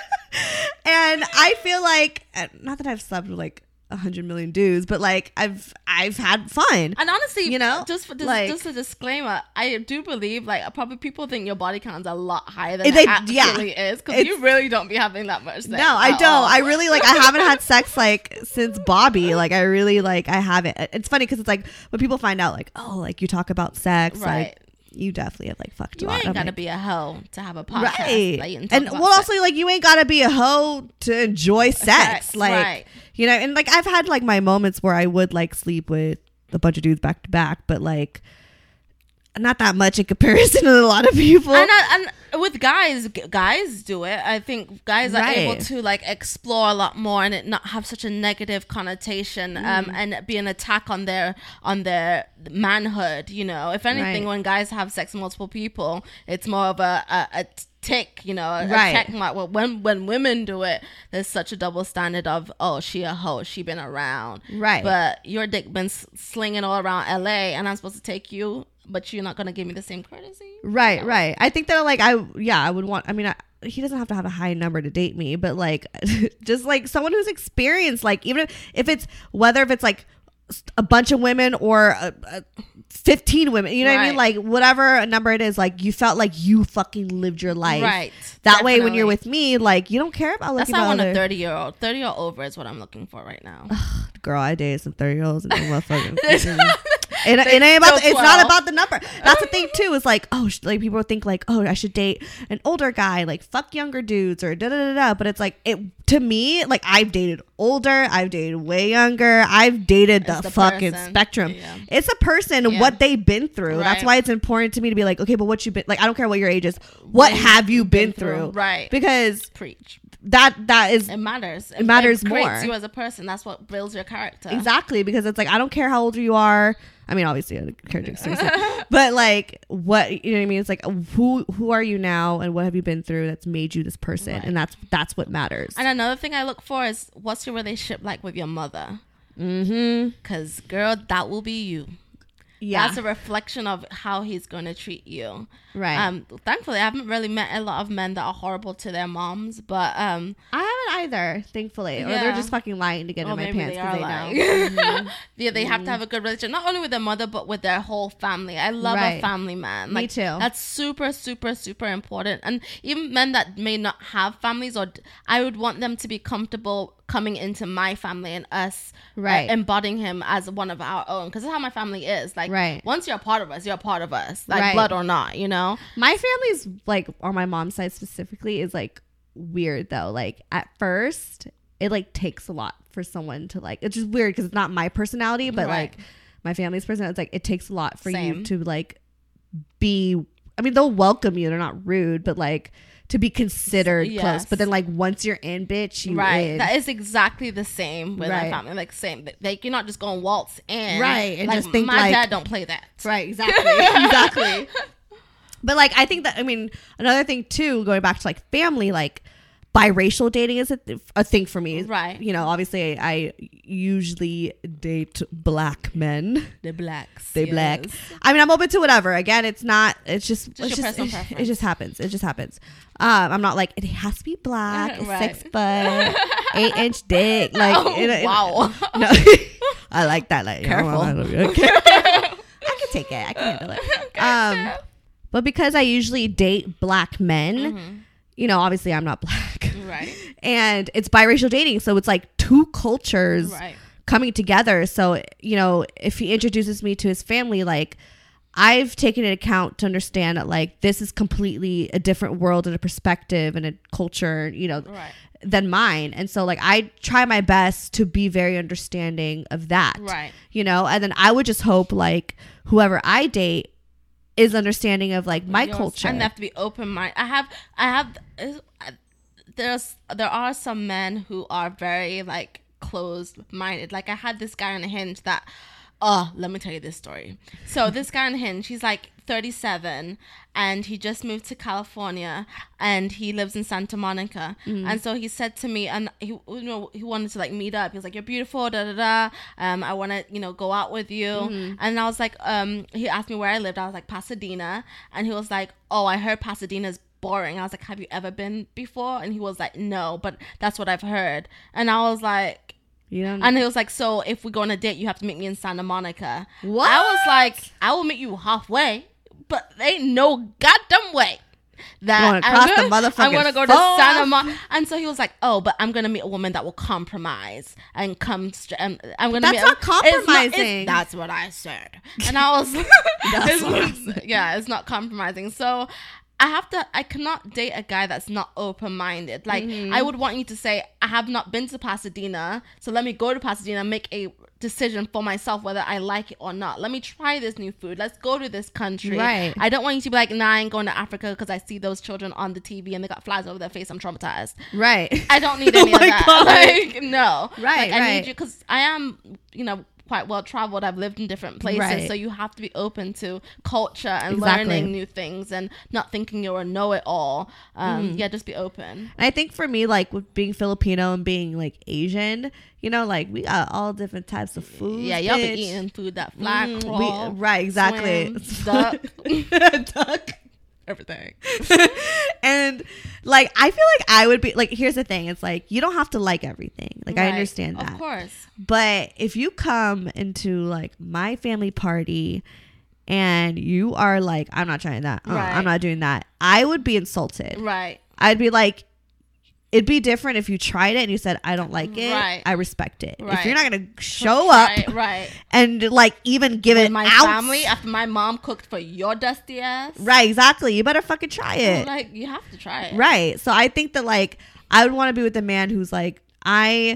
and I feel like, not that I've slept with like a hundred million dudes, but like I've I've had fun. And honestly, You know, just for this, like- just a disclaimer, I do believe like probably people think your body count's a lot higher than They- it actually yeah. is, because It's- you really don't be having that much sex. No, I at don't. all. I really like. I haven't had sex like since Bobby. Like, I really like. I haven't. It's funny because it's like when people find out, like, oh, like you talk about sex, Right. like you definitely have like fucked You a lot. ain't I'm gotta like, be a hoe to have a podcast. right. Like, and, talk And about well, sex. also like you ain't gotta be a hoe to enjoy sex. Sex, Like, right. you know, and like I've had like my moments where I would like sleep with a bunch of dudes back to back, but like not that much in comparison to a lot of people. And, I, and with guys, g- guys do it. I think guys are Right. able to like explore a lot more and it not have such a negative connotation, Mm. um, and it be an attack on their on their manhood. You know, if anything, Right. when guys have sex with multiple people, it's more of a a, a tick. You know, a, Right. a check mark. Well, when when women do it, there's such a double standard of, oh, she a hoe, she been around, Right. But your dick been s- slinging all around L A, and I'm supposed to take you. But you're not gonna give me the same courtesy, Right, right. I think that like I yeah, I would want I mean I, he doesn't have to have a high number to date me, but like just like someone who's experienced, like even if, if it's whether if it's like a bunch of women or a, a fifteen women, you know what I mean? Right. Like whatever number it is, like you felt like you fucking lived your life. Right. That way when you're Definitely. with me, like you don't care about That's looking not at one other a thirty year old. thirty or over is what I'm looking for right now. girl. I dated some thirty year olds and they motherfucking it, it ain't about. The, it's not twelve. about the number. That's the thing too. Is like, oh, sh- like people think like, oh, I should date an older guy, like fuck younger dudes or da da da da. But it's like it to me. Like I've dated older. I've dated way younger. I've dated the, the fucking person. spectrum. Yeah. It's a person and Yeah. what they've been through. Right. That's why it's important to me to be like, okay, but what you been like? I don't care what your age is. What What have you you've been, been through? through. Right. Because Preach. that that is It matters. It matters creates more. you as a person. That's what builds your character. exactly because it's like I don't care how old you are. I mean, obviously, I care seriously, but like, what you know what I mean? It's like who who are you now, and what have you been through that's made you this person, Right. and that's that's what matters. And another thing I look for is what's your relationship like with your mother? Mm-hmm. Because girl, that will be you. Yeah, That's a reflection of how he's going to treat you. right. Um, thankfully, I haven't really met a lot of men that are horrible to their moms, but um, I haven't either, thankfully, or they're Yeah. just fucking lying to get or in my maybe pants they because are they, lying. know. Mhm. yeah, they have to have a good relationship, not only with their mother, but with their whole family. I love Right. a family man. Me Like, too. That's super, super, super important. And even men that may not have families, or d- I would want them to be comfortable coming into my family and us uh, Right. embodying him as one of our own, because that's how my family is. Like, Right. once you're a part of us, you're a part of us, like Right. blood or not, you know. My family's like on my mom's side specifically is like weird though. Like at first, it like takes a lot for someone to like. It's just weird because it's not my personality, but Right. like my family's personality. It's like it takes a lot for you Same. to like be. I mean, they'll welcome you. They're not rude, but like to be considered Yes. close. But then like once you're in, bitch, you Right, in. that is exactly the same with Right. my family. Like, same, like you're not just going to waltz in, Right, and like, just think, my like- dad don't play that. Right, exactly. exactly. But like I think that I mean another thing too, going back to like family, like biracial dating is a, th- a thing for me. Right. You know, obviously I usually date black men. The blacks, They yes. black. I mean, I'm open to whatever. Again, it's not. It's just. Just it's your just. personal It, preference. it just happens. It just happens. Um, I'm not like it has to be black, it's Right. six foot, eight inch dick. Like, Oh, it- it- wow. no, I like that. Like, Careful. Okay. I can take it. I can handle it. Um, but because I usually date black men, you know, obviously I'm not black, Right. and it's biracial dating, so it's like two cultures Right. coming together. So, you know, if he introduces me to his family, like I've taken into account to understand that like this is completely a different world and a perspective and a culture, you know, Right. than mine. And so like I try my best to be very understanding of that. Right. You know, and then I would just hope like whoever I date is understanding of like my Yours. culture. And they have to be open minded. I have, I have, is- I- there's, there are some men who are very like closed minded. Like I had this guy on Hinge that, oh, let me tell you this story. So this guy on Hinge, he's like thirty-seven and he just moved to California and he lives in Santa Monica. And so he said to me, and he, you know, he wanted to like meet up. He was like, you're beautiful, da da da. Um, I want to, you know, go out with you. And I was like, um, he asked me where I lived. I was like, Pasadena. And he was like, oh, I heard Pasadena's boring. I was like, have you ever been before? And he was like, no, but that's what I've heard. And I was like, you know, and he was like, so if we go on a date, you have to meet me in Santa Monica. What? I was like, I will meet you halfway, but there ain't no goddamn way that You wanna I'm cross the gonna- motherfucking I'm gonna go to phone? Santa Monica. And so he was like, oh, but I'm gonna meet a woman that will compromise and come. Str- and I'm gonna. That's meet not It's not- compromising. it's- that's what I said. And I was, it's- yeah, it's not compromising. So. I have to, I cannot date a guy that's not open-minded. Like, Mm-hmm. I would want you to say, I have not been to Pasadena, so let me go to Pasadena and make a decision for myself whether I like it or not. Let me try this new food. Let's go to this country. Right. I don't want you to be like, nah, I ain't going to Africa because I see those children on the T V and they got flies over their face. I'm traumatized. right. I don't need Oh any of my that. God. Like, no. Right, Like, I right. need you because I am, you know, quite well traveled. I've lived in different places, Right. so you have to be open to culture and Exactly. learning new things and not thinking you're a know-it-all. Um, Mm-hmm. Yeah, just be open. And I think for me, like with being Filipino and being like Asian, you know, like we got all different types of food. Yeah, y'all bitch. be eating food that fly, Mm, crawl, we- right, exactly. swim, duck, Duck. everything. And like I feel like I would be like, here's the thing, it's like you don't have to like everything, like I Right. understand that, Of course. but if you come into like my family party and you are like, I'm not trying that, uh, Right. I'm not doing that, I would be insulted. Right. I'd be like, it'd be different if you tried it and you said, I don't like it. Right. I respect it. Right. If you're not going to show Right, up right. and like even give With it my out. family, after my mom cooked for your dusty ass. Right, exactly. You better fucking try it. Like, you have to try it. Right. So I think that like I would want to be with a man who's like, I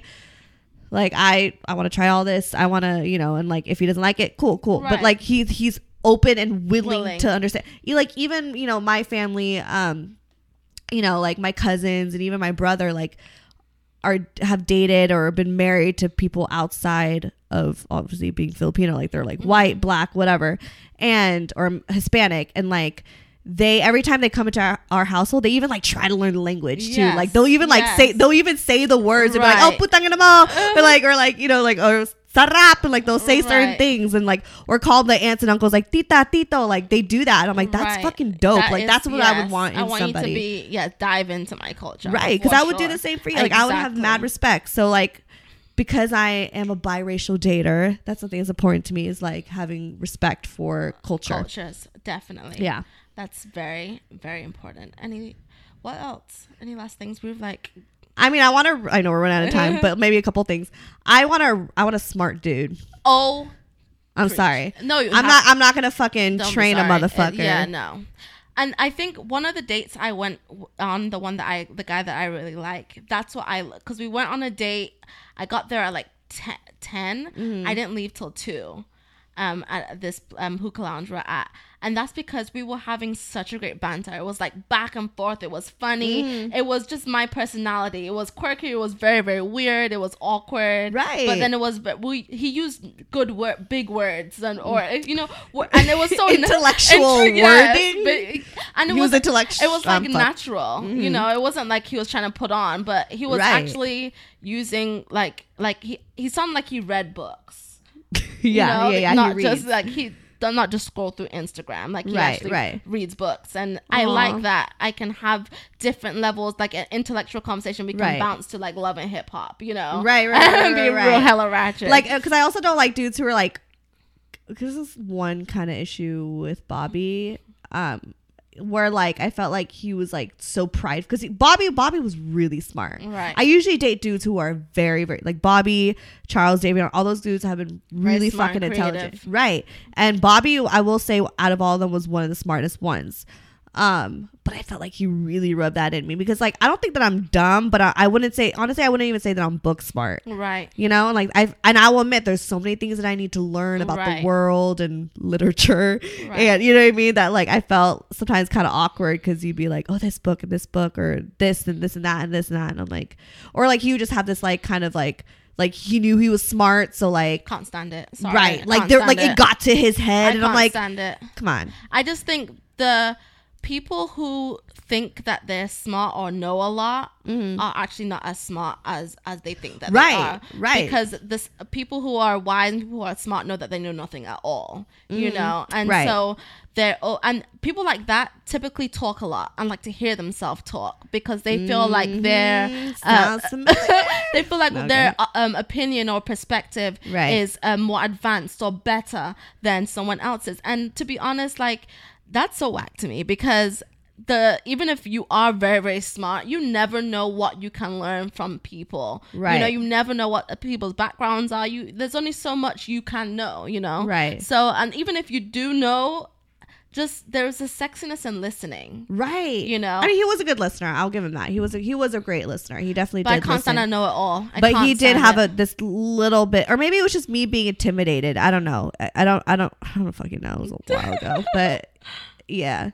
like I I want to try all this. I want to, you know, and like if he doesn't like it, cool, cool. But Right. like he's he's open and willing, Willing. to understand. You like even, you know, my family, um, you know, like my cousins and even my brother, like are have dated or been married to people outside of obviously being Filipino, like they're like Mm-hmm. white, black, whatever, and or Hispanic, and like they every time they come into our, our household, they even like try to learn the language too. Yes, Like they'll even like yes. say they'll even say the words and be like, Right. oh putang ina mo, or like or like you know like or sarap, and like they'll say certain Right. things and like or call the aunts and uncles like tita tito, like they do that. And I'm like, that's Right. fucking dope. That like is- that's what I yes. would want in I want somebody. you to be, yeah, dive into my culture. Right, because for I would do sure. the same for you. Like I would have mad Exactly. respect. So like because I am a biracial dater, that's something that's important to me is like having respect for culture. Cultures, definitely. Yeah. That's very, very important. Any, what else? Any last things we've like, I mean, I want to. I know we're running out of time, but maybe a couple things. I want to. I want a smart dude. oh, I'm Preach. sorry. No, you I'm have- not. I'm not gonna fucking don't be train a sorry. motherfucker. Uh, yeah, no. And I think one of the dates I went w- on, the one that I, the guy that I really like, that's what I, because we went on a date. I got there at like ten. ten. Mm-hmm. I didn't leave till two. Um, at this um hookah lounge we're at, and that's because we were having such a great banter. It was like back and forth. It was funny. Mm-hmm. It was just my personality. It was quirky. It was very, very weird. It was awkward. Right. But then it was, but we he used good word, big words, and or you know, wo- and it was so na- Intellectual intri- yes, wording? but- and it He was was intellectual- It was like um, fuck. natural. You know, it wasn't like he was trying to put on, but he was Right. actually using like like he he sounded like he read books. yeah, You know, yeah, yeah. Not he just reads. like he does not just scroll through Instagram. Like he Right, actually right. reads books, and I Aw. like that. I can have different levels, like an intellectual conversation. We can Right. bounce to like love and hip hop. You know, Right, right, right, and be right, real right. hella ratchet. like because I also don't like dudes who are like. Because this is one kind of issue with Bobby, um, where like I felt like he was like so prideful because Bobby Bobby was really smart. Right. I usually date dudes who are very very like Bobby, Charles, David, all those dudes have been Very really smart fucking and intelligent. creative. Right. And Bobby, I will say, out of all of them, was one of the smartest ones. Um, but I felt like he really rubbed that in me because like I don't think that I'm dumb, but I, I wouldn't say honestly I wouldn't even say that I'm book smart. right. You know, and like I and I will admit there's so many things that I need to learn about Right. the world and literature, Right. and you know what I mean. That like I felt sometimes kind of awkward because you'd be like, oh, this book and this book or this and this and that and this and that, and I'm like, or like he would just have this like kind of like like he knew he was smart, so like Can't stand it. Sorry. right, like Can't there stand like it got to his head, I and I'm can't like, stand it. come on, I just think the people who think that they're smart or know a lot are actually not as smart as as they think that Mm-hmm. Right, they are. right. Because this people who are wise and people who are smart know that they know nothing at all. You know, and Mm-hmm. Right. so they're oh, and people like that typically talk a lot and like to hear themselves talk because they feel like their uh, Sounds familiar. they feel like Okay. their uh, um, opinion or perspective Right. is um, more advanced or better than someone else's. And to be honest, like that's so whack to me because the even if you are very very smart, you never know what you can learn from people. Right. You know, you never know what people's backgrounds are. You there's only so much you can know. You know. Right. So and even if you do know, just there's a sexiness in listening. right, You know? I mean, he was a good listener. I'll give him that. He was a, he was a great listener. He definitely But I did can't listen. stand to know it all. I But can't he did stand have it. a this little bit, or maybe it was just me being intimidated. I don't know. I, I don't. I don't. I don't fucking know. It was a while ago, but yeah,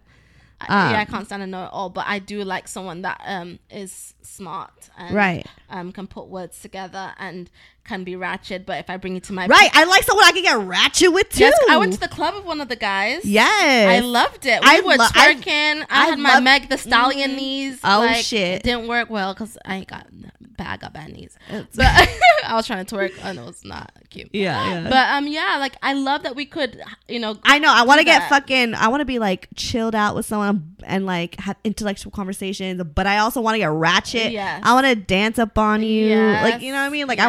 I- yeah, I Um, can't stand to know it all, but I do like someone that um is smart and Right. um can put words together and can be ratchet. But if I bring it to my right. I like someone I can get ratchet with too. yes, I went to the club with one of the guys. Yes, I loved it. We I were lo- I- twerking. I, I had my love- Meg the Stallion Mhm. knees. Oh, like, shit. It didn't work well because I ain't got bad. I got bad knees. It's- But I was trying to twerk. Oh no, it's not cute. Yeah, yeah. But um, yeah, like I love that we could, you know. I know. I want to do get that. fucking. I want to be like chilled out with someone and like have intellectual conversations. But I also want to get ratchet. Yes. I want to dance up on you. Yes. Like you know what I mean. Like I want to Yes.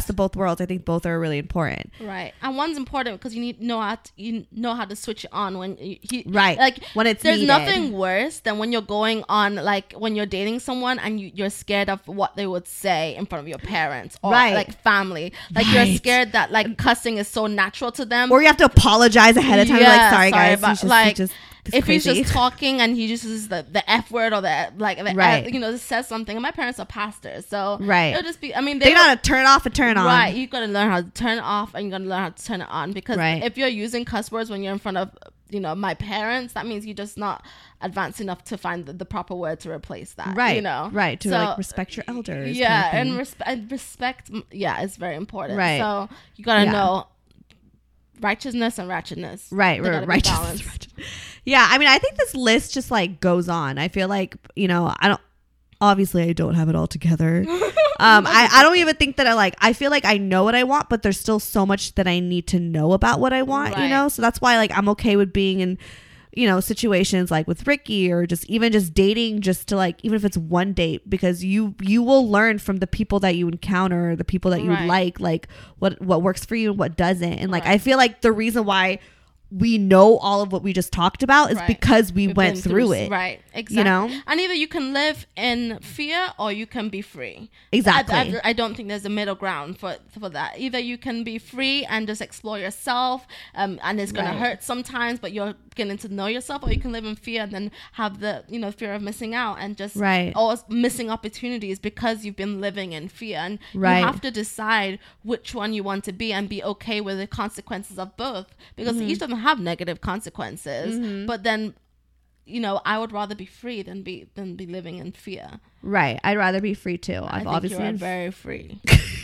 best of both worlds. I think both are really important. Right. And one's important because you need know how to, you know how to switch it on when you, he, Right. Like when it's there's needed. nothing worse than when you're going on, like when you're dating someone and you, you're scared of what they would say in front of your parents or Right. like family. Like Right. you're scared that like cussing is so natural to them. Or you have to apologize ahead of time. You're Yeah, like, sorry, sorry, guys. but, he's just, like, he's just this if crazy. he's just talking and he uses the, the F word or the like the Right. F, you know, just says something. And my parents are pastors, so Right. it'll just be. I mean, they they know will- how to turn it off and turn it on. Right, you gotta learn how to turn it off, and you gotta learn how to turn it on. Because Right. if you're using cuss words when you're in front of, you know, my parents, that means you're just not advanced enough to find the, the proper word to replace that. Right. you know, Right. To So, like respect your elders. Yeah, kind of and, thing. respe- and respect. Yeah, is very important. Right. So you gotta Yeah. know righteousness and ratchetness. Right, They right, gotta be righteous, balanced. righteous. Yeah, I mean, I think this list just like goes on. I feel like, you know, I don't. Obviously, I don't have it all together. um, I, I don't even think that I like. I feel like I know what I want, but there's still so much that I need to know about what I want. You Right. know, so that's why like I'm okay with being in, you know, situations like with Ricky or just even just dating, just to like even if it's one date, because you you will learn from the people that you encounter, the people that you Right. like, like what what works for you and what doesn't. And like Right. I feel like the reason why we know all of what we just talked about is Right. because we We've went been through it. Right, exactly. You know? And either you can live in fear or you can be free. Exactly. I, I, I don't think there's a middle ground for for that. Either you can be free and just explore yourself, um, and it's gonna Right. hurt sometimes, but you're getting to know yourself, or you can live in fear and then have the you know fear of missing out and just Right. always missing opportunities because you've been living in fear. And Right. you have to decide which one you want to be and be okay with the consequences of both, because Mm-hmm. each of them have negative consequences. But then, you know, I would rather be free than be than be living in fear. Right. I'd rather be free too. I I've think obviously you are been very free,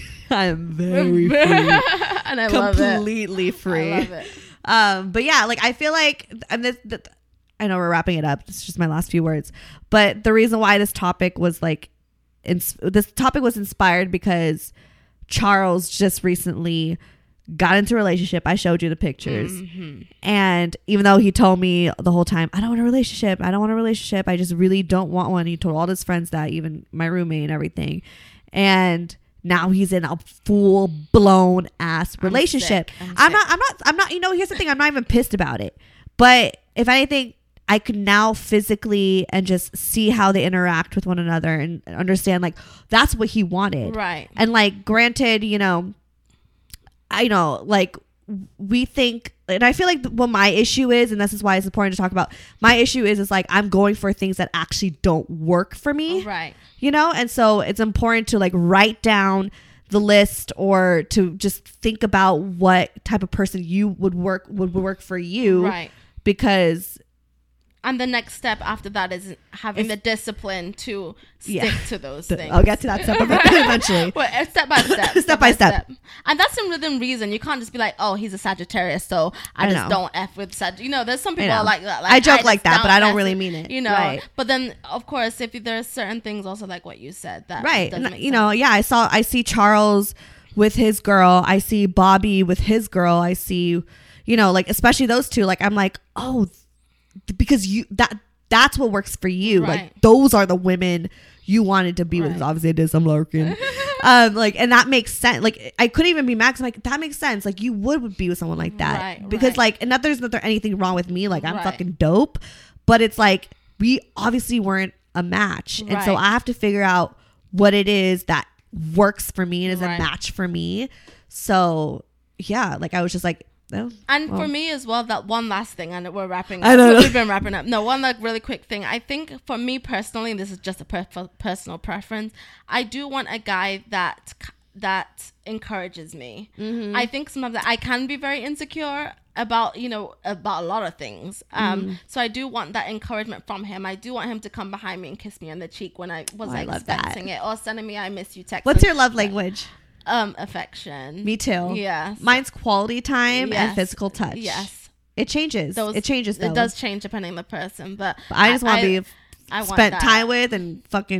I'm very free. and I love it. Completely free. I love it. Um, but yeah, like I feel like, and this, th- I know we're wrapping it up. It's just my last few words. But the reason why this topic was like, ins- this topic was inspired because Charles just recently got into a relationship. I showed you the pictures. Mm-hmm. And even though he told me the whole time, I don't want a relationship. I don't want a relationship. I just really don't want one. He told all his friends that, even my roommate and everything. And now he's in a full blown ass I'm relationship. sick. I'm I'm sick. not, I'm not, I'm not, you know, here's the thing. I'm not even pissed about it. But if anything, I could now physically and just see how they interact with one another and understand like that's what he wanted. Right. And like, granted, you know, I know, like we think, and I feel like what my issue is, and this is why it's important to talk about. My issue is, is like I'm going for things that actually don't work for me, Right. you know, and so it's important to like write down the list or to just think about what type of person you would work would work for you, Right. because And the next step after that is having It's- the discipline to stick Yeah. to those the- things. I'll get to that step eventually. Well, uh, step by step, Step by step. and that's some within reason. You can't just be like, "Oh, he's a Sagittarius, so I, I just know. don't f with Sag." You know, there's some I people know. are like that. Like, I joke just like that, but I don't mess really with- mean it. You know, Right. but then of course, if there's certain things also like what you said that Right. doesn't And, make you sense. know, yeah, I saw, I see Charles with his girl. I see Bobby with his girl. I see, you know, like, especially those two, like, I'm like, oh, th- because you, that, that's what works for you. Right. Like, those are the women you wanted to be with. Right. 'Cause obviously I did some lurking. um, like, and that makes sense. Like, I couldn't even be mad 'cause I'm like, that makes sense. Like, you would be with someone like that. Right, because right. like, and not there's not there anything wrong with me. Like, I'm Right. fucking dope. But it's like, we obviously weren't a match. And so Right. I have to figure out what it is that works for me and is Right. a match for me. So yeah, like I was just like, oh, And well. for me as well, that one last thing, and we're wrapping up. I know. We've been wrapping up. No, one like really quick thing. I think for me personally, this is just a per- personal preference. I do want a guy that that encourages me. Mm-hmm. I think sometimes I can be very insecure about, you know, about a lot of things. Um, Mm-hmm. so I do want that encouragement from him. I do want him to come behind me and kiss me on the cheek when I was Oh, I love that. expecting it, or sending me "I miss you" text. What's your love language? um affection? Me too. Yes. Mine's quality time and Yes. physical touch. Yes. It changes. Those, it changes though. It does change depending on the person, but But I just want to be I want spent that. time with and fucking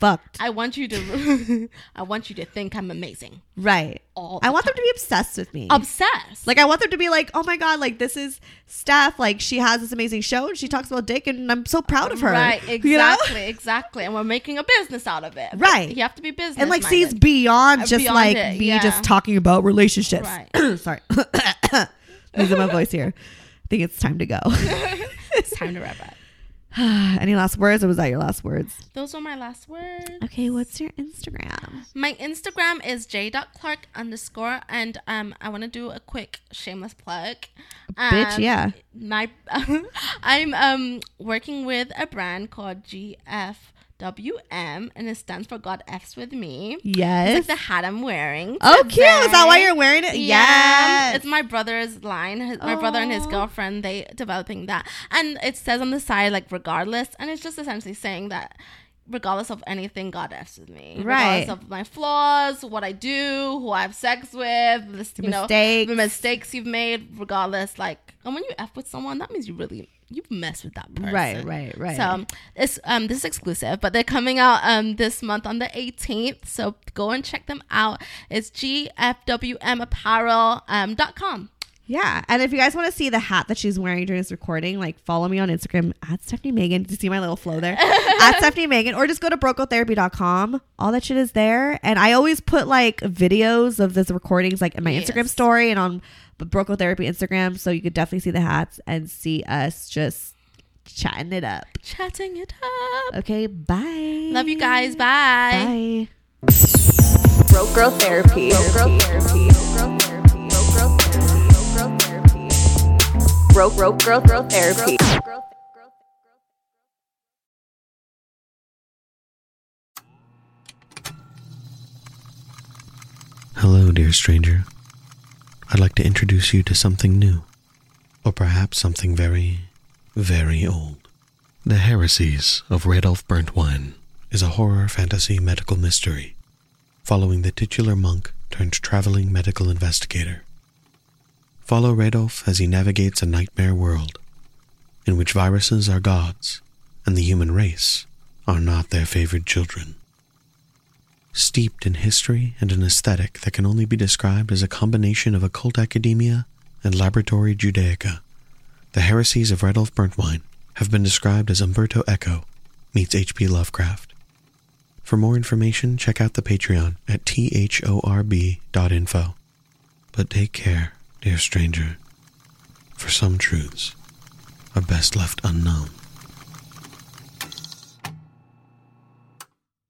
fucked. I want you to I want you to think I'm amazing. Right. All I the want time. them to be obsessed with me. Obsessed. Like, I want them to be like, oh my God, like, this is Steph. Like, she has this amazing show and she talks about dick and I'm so proud of her. Right, exactly, you know? exactly. And we're making a business out of it. Right. You have to be business And, like, minded. sees beyond just, Beyond like, it, me yeah. just talking about relationships. Right. Sorry. Losing my voice here. I think it's time to go. It's time to wrap up. Any last words, or was that your last words? Those were my last words. Okay, what's your Instagram? My Instagram is j.clark underscore, and um, I want to do a quick shameless plug. Bitch, Um, yeah. My, I'm um working with a brand called G F W M, and it stands for God F's with me. Yes. It's like the hat I'm wearing. Oh, cute. Is that why today. you're wearing it? Yeah, Yes. it's my brother's line. His, my brother and his Aw. girlfriend, they developing that, and it says on the side like regardless, and it's just essentially saying that regardless of anything, God F's with me. Right. Regardless of my flaws, what I do, who I have sex with, this, you know, mistakes. the mistakes you've made. Regardless, like, and when you F with someone, that means you really you mess with that person. Right, right, right. So it's um this is exclusive, but they're coming out um this month on the eighteenth. So go and check them out. It's G F W M apparel um dot com. Yeah. And if you guys want to see the hat that she's wearing during this recording, like, follow me on Instagram at Stephanie Megan to see my little flow there. At Stephanie Megan, or just go to brocotherapy dot com. All that shit is there. And I always put like videos of this recordings like in my Yes. Instagram story and on Broco Therapy Instagram. So you could definitely see the hats and see us just chatting it up. Chatting it up. Okay. Bye. Love you guys. Bye. Bye. Broke Girl Therapy. Broke Girl Therapy. Broke Broke Girl Girl Therapy. Hello, dear stranger. I'd like to introduce you to something new, or perhaps something very, very old. The Heresies of Radolf Burntwine is a horror fantasy medical mystery following the titular monk turned traveling medical investigator. Follow Radolf as he navigates a nightmare world in which viruses are gods and the human race are not their favored children. Steeped in history and an aesthetic that can only be described as a combination of occult academia and laboratory Judaica, the Heresies of Radolf Burntwine have been described as Umberto Eco meets H P Lovecraft. For more information, check out the Patreon at thorb dot info. But take care, dear stranger, for some truths are best left unknown.